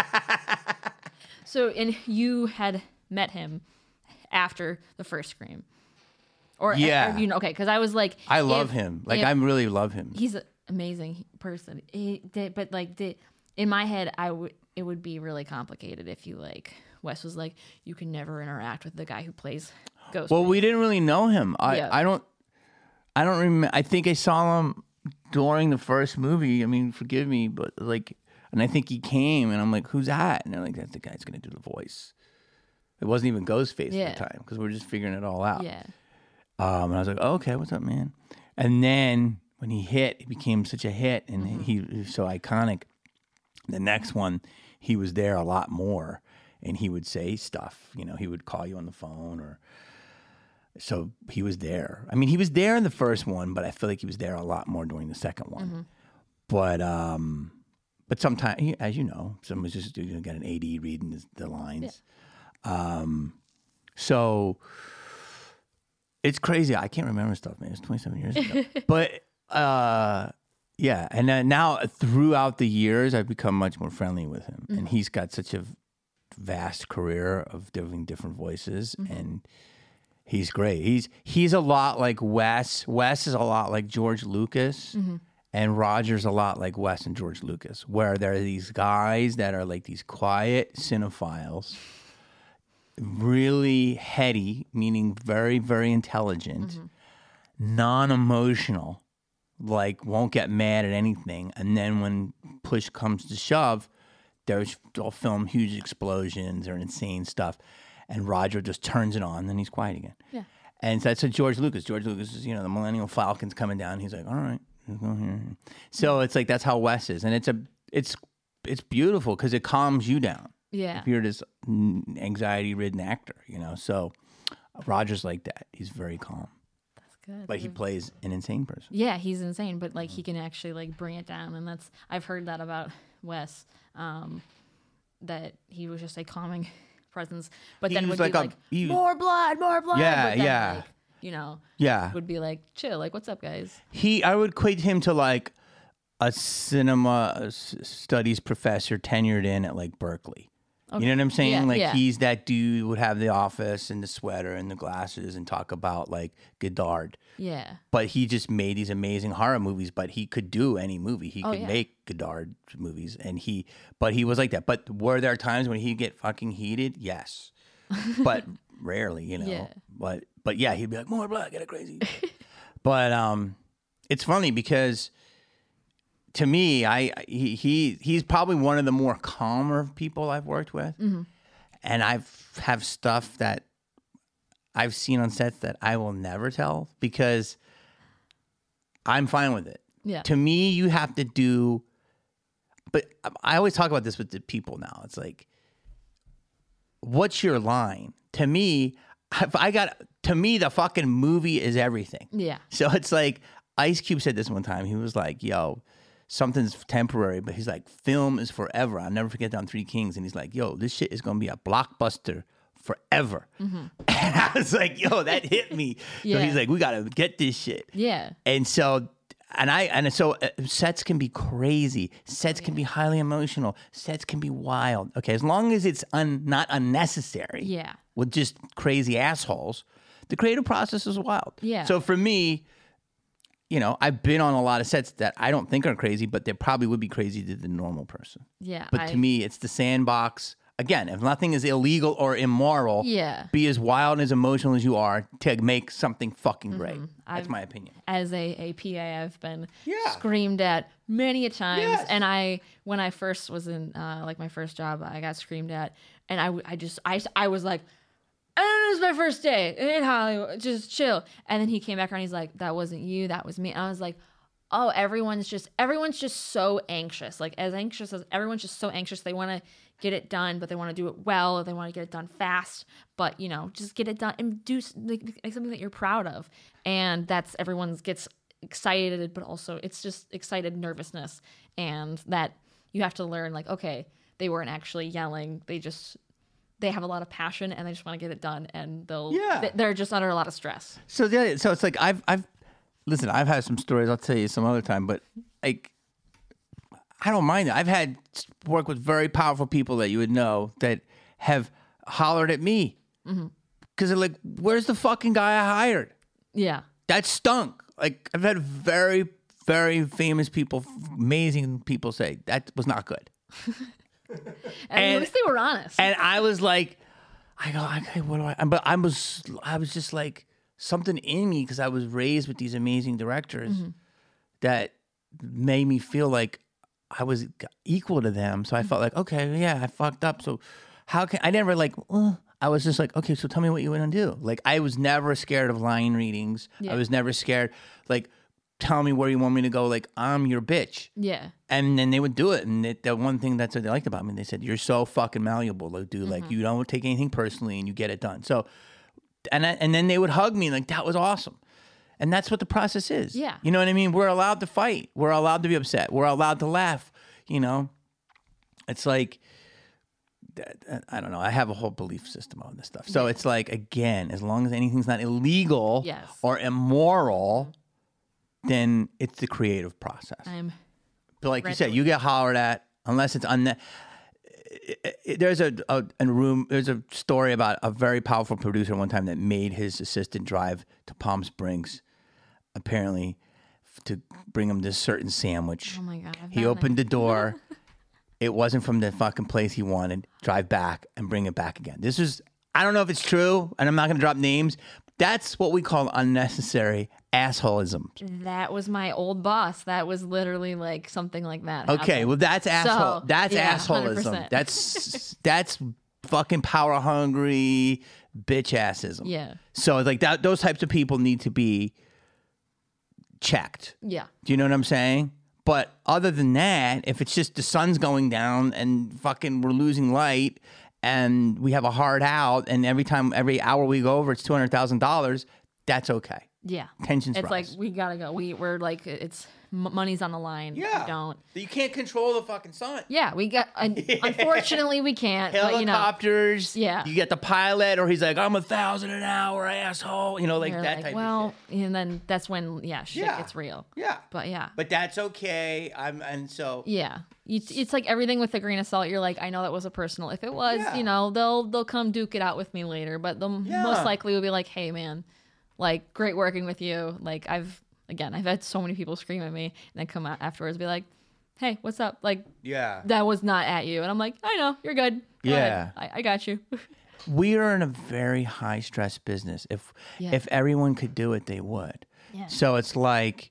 So, and you had met him after the first Scream, or
Yeah.
or, you know, okay, because I was like,
I love
if-
him. Like,
if-
I really love him.
he's an amazing person. He did, but like, did, in my head, I would it would be really complicated if you like Wes was like, you can never interact with the guy who plays Ghost.
Well, we didn't really know him. I,
Yeah.
I don't I don't remember. I think I saw him during the first movie. I mean, forgive me, but like, and I think he came, and I'm like, who's that? And they're like, that's the guy that's going to do the voice. It wasn't even Ghostface
Yeah.
at the time because we were just figuring it all out.
Yeah.
Um, and I was like, oh, okay, what's up, man? And then when he hit, it became such a hit, and
Mm-hmm.
he, he was so iconic. The next one, he was there a lot more, and he would say stuff. You know, he would call you on the phone, or so he was there. I mean, he was there in the first one, but I feel like he was there a lot more during the second one.
Mm-hmm.
But um, but sometimes, as you know, someone's just you know, got an A D reading the, the lines. Um, so it's crazy. I can't remember stuff, man. It's twenty-seven years ago. But uh, yeah, and then now throughout the years, I've become much more friendly with him, and he's got such a vast career of doing different voices, and he's great. He's he's a lot like Wes. Wes is a lot like George Lucas. And Roger's a lot like Wes and George Lucas, where there are these guys that are like these quiet cinephiles, really heady, meaning very, very intelligent, non-emotional, like won't get mad at anything. And then when push comes to shove, there's, they'll film huge explosions or insane stuff. And Roger just turns it on, then he's quiet again.
Yeah.
And so that's a George Lucas. George Lucas is, you know, the Millennial Falcon's coming down. He's like, all right, Go here. So it's like that's how Wes is, and it's a it's it's beautiful because it calms you down.
Yeah.
If you're this anxiety-ridden actor, you know. So Roger's like that. He's very calm,
That's good.
but he plays an insane person.
Yeah, he's insane, but like he can actually like bring it down, and that's I've heard that about Wes, um, that he was just a calming presence, but
He
then
was
would
like
be
a-
like
he-
more blood, more blood.
Yeah,
but then,
yeah.
Like, you know,
Yeah.
would be like chill, like what's up, guys?
He, I would equate him to like a cinema s- studies professor tenured in at like Berkeley. You know what I'm saying?
Yeah,
like
yeah.
he's that dude who would have the office and the sweater and the glasses and talk about like Godard.
Yeah,
But he just made these amazing horror movies. But he could do any movie. He
Oh,
could
yeah.
make Godard movies, and he. But he was like that. But were there times when he'd get fucking heated? Yes, but rarely, you know.
Yeah.
But but yeah, he'd be like more blood, get it crazy. But um, it's funny because to me, I he, he he's probably one of the more calmer people I've worked with,
Mm-hmm.
and I've have stuff that I've seen on sets that I will never tell because I'm fine with it.
yeah,
To me, you have to do. But I always talk about this with the people now. It's like, what's your line? To me, if I got to me the fucking movie is everything.
yeah,
So it's like Ice Cube said this one time. He was like, "Yo, something's temporary," but he's like, "Film is forever." I'll never forget that on Three Kings. And he's like, "Yo, this shit is gonna be a blockbuster forever." And I was like, "Yo, that hit me." So
Yeah.
he's like, "We gotta get this shit."
yeah,
And so, and I, and so uh, sets can be crazy. Sets can be highly emotional. Sets can be wild. Okay, as long as it's un, not unnecessary.
yeah,
With just crazy assholes, the creative process is wild.
Yeah.
So for me, you know, I've been on a lot of sets that I don't think are crazy, but they probably would be crazy to the normal person.
yeah.
But
I-
to me, it's the sandbox. Again, if nothing is illegal or immoral,
Yeah.
be as wild and as emotional as you are to make something fucking great. That's
Mm-hmm. I've-
my opinion.
as a, a P A, I've been
Yeah.
screamed at many a times.
Yes.
And I, when I first was in, uh, like my first job, I got screamed at, and I, w- I just, I, I was like, and it was my first day in Hollywood, just chill. And then he came back around, he's like, that wasn't you, that was me. And I was like, oh, everyone's just, everyone's just so anxious. Like as anxious as, everyone's just so anxious. They want to get it done, but they want to do it well. They want to get it done fast, but you know, just get it done and do s- like, like something that you're proud of. And that's, everyone gets excited, but also it's just excited nervousness. And that you have to learn like, okay, they weren't actually yelling. They just, they have a lot of passion and they just want to get it done, and they'll,
Yeah.
they- they're just under a lot of stress.
So yeah, so it's like I've I've listen, I've had some stories. I'll tell you some other time, but like I don't mind it. I've had work with very powerful people that you would know that have hollered at me because they're like, "Where's the fucking guy I hired?
Yeah.
That stunk." Like I've had very very famous people, amazing people say that was not good.
And,
And-
at least they were honest.
And I was like, I go, okay, what do I? But I was, I was just like something in me because I was raised with these amazing directors that made me feel like I was equal to them. So I felt like, okay, yeah, I fucked up. So how can I never like? Uh, I was just like, okay, so tell me what you want to do. Like I was never scared of line readings.
Yeah.
I was never scared. Like, tell me where you want me to go. Like I'm your bitch.
yeah.
And then they would do it. And it, the one thing that's what they liked about me, they said, you're so fucking malleable, like, dude.
Mm-hmm.
Like, you don't take anything personally and you get it done. So, and I, and then they would hug me like, that was awesome. And that's what the process is.
Yeah.
You know what I mean? We're allowed to fight. We're allowed to be upset. We're allowed to laugh. You know? It's like, I don't know. I have a whole belief system on this stuff. So it's like, again, as long as anything's not illegal
Yes.
or immoral, then it's the creative process.
I'm
But like you
Red
said, you get hollered at unless it's unne- There's a, a, a room. There's a story about a very powerful producer one time that made his assistant drive to Palm Springs, apparently, f- to bring him this certain sandwich.
Oh my God, I've
He
done
opened the door. It wasn't from the fucking place he wanted. Drive back and bring it back again. This is. I don't know if it's true, and I'm not going to drop names. That's what we call unnecessary assholism.
That was my old boss. That was literally like something like that.
Okay,
happened.
well that's asshole.
So,
that's
yeah,
assholism.
one hundred percent.
That's that's fucking power hungry bitch assism.
Yeah.
So like that, those types of people need to be checked.
Yeah.
Do you know what I'm saying? But other than that, if it's just the sun's going down and fucking we're losing light and we have a hard out and every time, every hour we go over, it's two hundred thousand dollars, that's okay.
Yeah.
Tensions
It's
rise.
like, we gotta go. We, we're like, it's m- money's on the line.
Yeah.
We don't.
You can't control the fucking sun.
Yeah, we got, un- unfortunately, we can't. But, you know,
Helicopters.
Yeah.
You get the pilot or he's like, I'm a thousand an hour, asshole. You know, like
you're
that
like,
type
well,
of shit.
and then that's when, yeah, shit
Yeah.
gets real.
Yeah.
But yeah.
But that's okay. I'm and so
Yeah, you, it's like everything with a grain of salt. You're like, I know that was a personal. If it was,
Yeah.
you know, they'll they'll come duke it out with me later. But they'll
Yeah.
most likely will be like, hey man, like great working with you. Like I've again, I've had so many people scream at me and then come out afterwards and be like, hey, what's up? Like
yeah.
that was not at you. And I'm like, I know, you're good. Go
Yeah.
ahead. I, I got you.
We are in a very high stress business. If
Yeah.
if everyone could do it, they would.
Yeah.
So it's like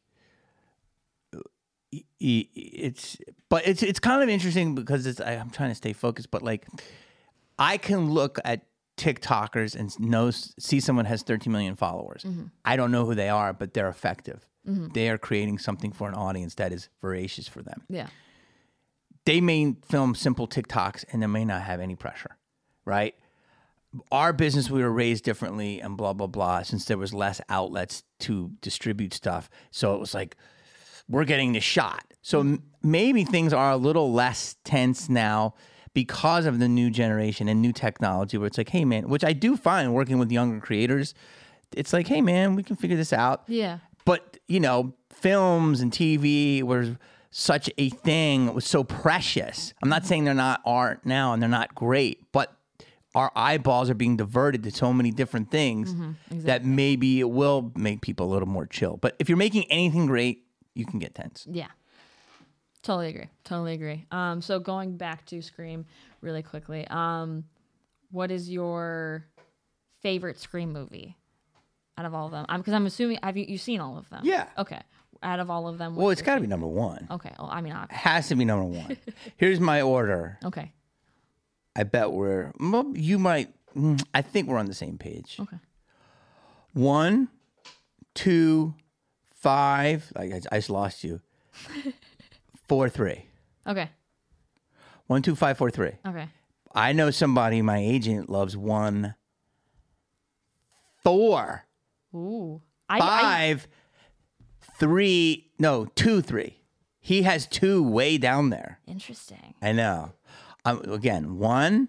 it's but it's it's kind of interesting because it's I, I'm trying to stay focused, but like I can look at TikTokers and know see someone has thirteen million followers.
Mm-hmm.
I don't know who they are, but they're effective. Mm-hmm. They are creating something for an audience that is voracious for them.
Yeah.
They may film simple TikToks and they may not have any pressure, right? Our business, we were raised differently and blah, blah, blah, since there was less outlets to distribute stuff. So it was like, we're getting the shot. So m- maybe things are a little less tense now because of the new generation and new technology where it's like, hey, man, which I do find working with younger creators, it's like, hey, man, we can figure this out.
Yeah.
But, you know, films and T V were such a thing. It was so precious. I'm not saying they're not art now and they're not great, but our eyeballs are being diverted to so many different things that maybe it will make people a little more chill. But if you're making anything great, you can get tense.
Yeah. Totally agree. Totally agree. Um, so going back to Scream really quickly, um, what is your favorite Scream movie out of all of them? I'm because I'm assuming have you you seen all of them?
Yeah.
Okay. Out of all of them.
Well,
what's
it's
your
got to be number one.
Okay. Well, I mean,
It
ob-
has to be number one. Here's my order.
okay.
I bet we're, well, you might, mm, I think we're on the same page.
Okay.
One, two, five. Like I, I just lost you. Four, three.
Okay.
One, two, five, four, three.
Okay.
I know somebody, my agent loves one, four,
Ooh. I, I
five, three, no, two, three. He has two way down there.
interesting.
I know. Um, again, one,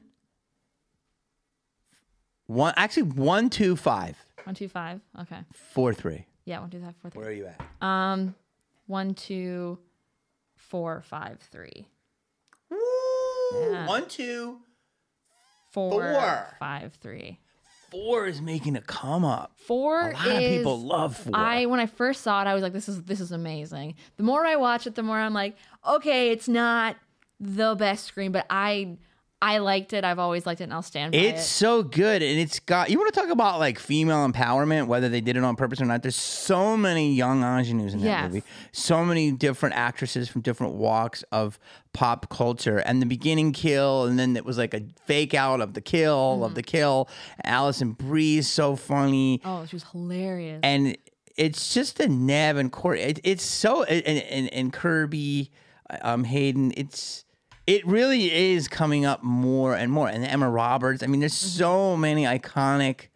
one, actually one, two, five,
One, two, five. Okay.
four, three.
Yeah. One, two, five, four, three.
Where are you at?
Um, one, two, four, five, three.
Woo!
Yeah.
One, two,
Four,
Four.
five, three.
four is making a come up.
Four
A lot
is,
of people love four.
I when I first saw it, I was like, "This is this is amazing." The more I watch it, the more I'm like, "Okay, it's not the best Scream, but I I liked it. I've always liked it, and I'll stand by
It's
it."
so good, and it's got. You want to talk about like female empowerment, whether they did it on purpose or not? There's so many young ingenues in that
Yes.
movie. So many different actresses from different walks of pop culture, and the beginning kill, and then it was like a fake out of the kill
Mm-hmm.
of the kill. Allison Bree's so funny,
Oh, she was hilarious.
and it's just a Nev and Corey. It, it's so and, and and Kirby, um, Hayden. It's. It really is coming up more and more. And Emma Roberts. I mean, there's so many iconic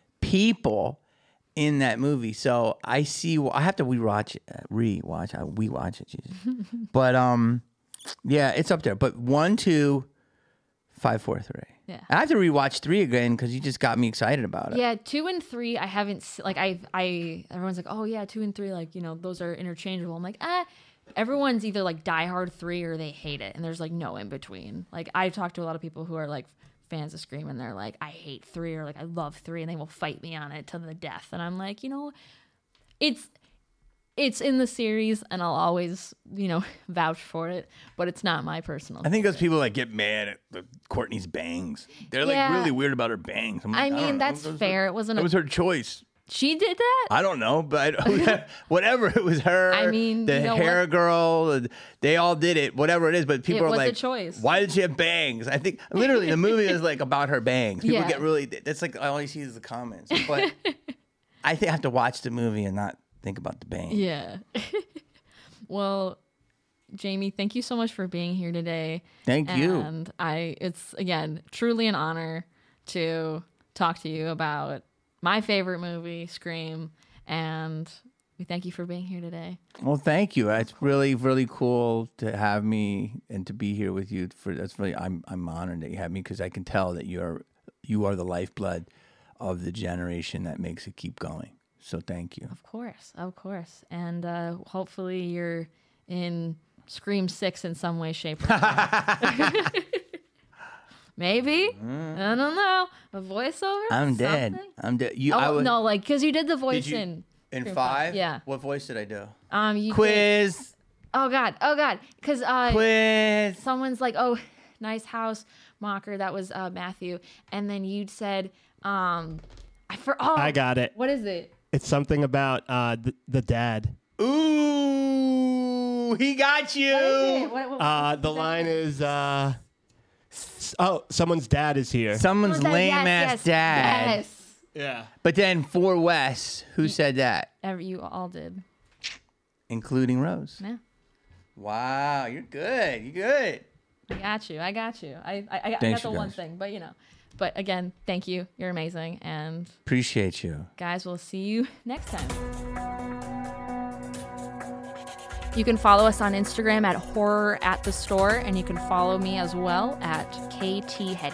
people in that movie. So I see. I have to rewatch it. Uh, rewatch. I we watch it. Jesus. But um, yeah, it's up there. But one, two, five, four, three.
Yeah.
I have to rewatch three again because you just got me excited about it.
Yeah, two and three, I haven't se- like I I everyone's like, "Oh yeah, two and three, like you know, those are interchangeable." I'm like, ah. Everyone's either like Die Hard three or they hate it, and there's like no in between. Like I've talked to a lot of people who are like fans of Scream, and they're like, I hate three or like I love three, and they will fight me on it to the death. And I'm like, you know, it's it's in the series, and I'll always you know vouch for it, but it's not my personal.
I think those people like get mad at the Courtney's bangs. They're like
Yeah.
really weird about her bangs. I'm like,
I
don't
mean,
know.
that's
It was
fair.
her-
It wasn't
It
a-
was her choice.
She did that.
I don't know, but whatever. It was her.
I mean,
the
you know
hair
what?
girl. They all did it. Whatever it is, but people
It
are
was a
like,
choice.
why did she have bangs? I think literally the movie is like about her bangs. People
Yeah.
get really. That's like all you see is the comments. But I think I have to watch the movie and not think about the bang.
Yeah. Well, Jamie, thank you so much for being here today.
Thank you.
And I, it's again truly an honor to talk to you about my favorite movie, Scream, and we thank you for being here today.
Well, thank you. It's really, really cool to have me and to be here with you. For that's really, I'm, I'm honored that you have me because I can tell that you're, you are the lifeblood of the generation that makes it keep going. So thank you.
Of course, of course, and uh, hopefully you're in Scream six in some way, shape, or form. Maybe mm. I don't know. A voiceover.
I'm
something?
dead. I'm dead. You?
Oh
I would,
no, like because you did the voice
did you,
in
in
Scream
five.
Yeah.
What voice did I do?
Um, you
Quiz.
Did, oh god, oh god, because uh,
Quiz.
Someone's like, oh, nice house, Mocker. That was uh, Matthew, and then you said, um, I for oh,
I got it.
What is it?
It's something about uh, the, the dad.
Ooh, he got you.
What is it? What, what,
Uh, the line is, uh, s- oh, someone's dad is here.
Someone's
Someone said,
lame
yes,
ass
yes,
dad.
Yes.
Yeah.
But then for Wes, who said that?
Every, you all did.
Including Rose.
Yeah.
Wow, you're good. You're good.
I got you. I got you. I I, I got
Thanks,
the
you
one
guys.
thing, but you know. But again, thank you. You're amazing, and
Appreciate you.
guys, we'll see you next time. You can follow us on Instagram at Horror at the Store, and you can follow me as well at K T Hetty.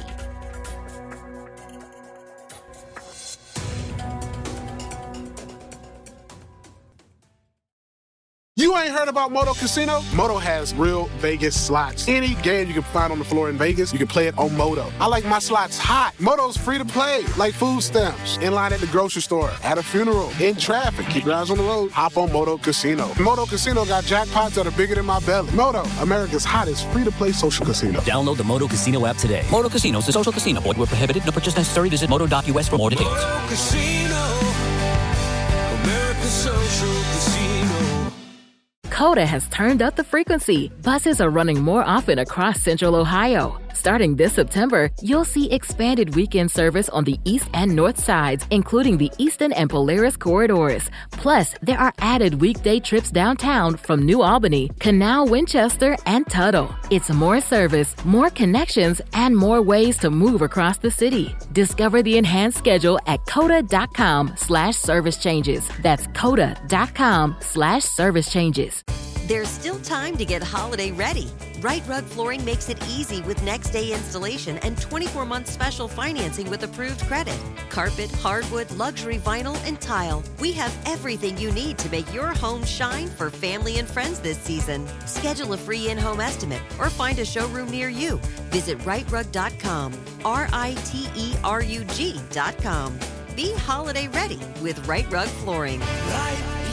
You ain't heard about Moto Casino? Moto has real Vegas slots. Any game you can find on the floor in Vegas, you can play it on Moto. I like my slots hot. Moto's free to play, like food stamps, in line at the grocery store, at a funeral, in traffic. Keep your eyes on the road. Hop on Moto Casino. Moto Casino got jackpots that are bigger than my belly. Moto, America's hottest free-to-play social casino.
Download the Moto Casino app today. Moto Casino is a social casino. Void where prohibited. No purchase necessary. Visit moto dot U S for more details.
Moto Casino, America's social casino.
Coda has turned up the frequency. Buses are running more often across Central Ohio. Starting this September, you'll see expanded weekend service on the east and north sides, including the Eastern and Polaris corridors. Plus, there are added weekday trips downtown from New Albany, Canal, Winchester, and Tuttle. It's more service, more connections, and more ways to move across the city. Discover the enhanced schedule at coda.com slash service changes. That's coda.com slash service changes.
There's still time to get holiday ready. Right Rug Flooring makes it easy with next day installation and twenty-four month special financing with approved credit. Carpet, hardwood, luxury vinyl, and tile. We have everything you need to make your home shine for family and friends this season. Schedule a free in-home estimate or find a showroom near you. Visit right rug dot com, R I T E R U G dot com. Be holiday ready with Right Rug Flooring.
Right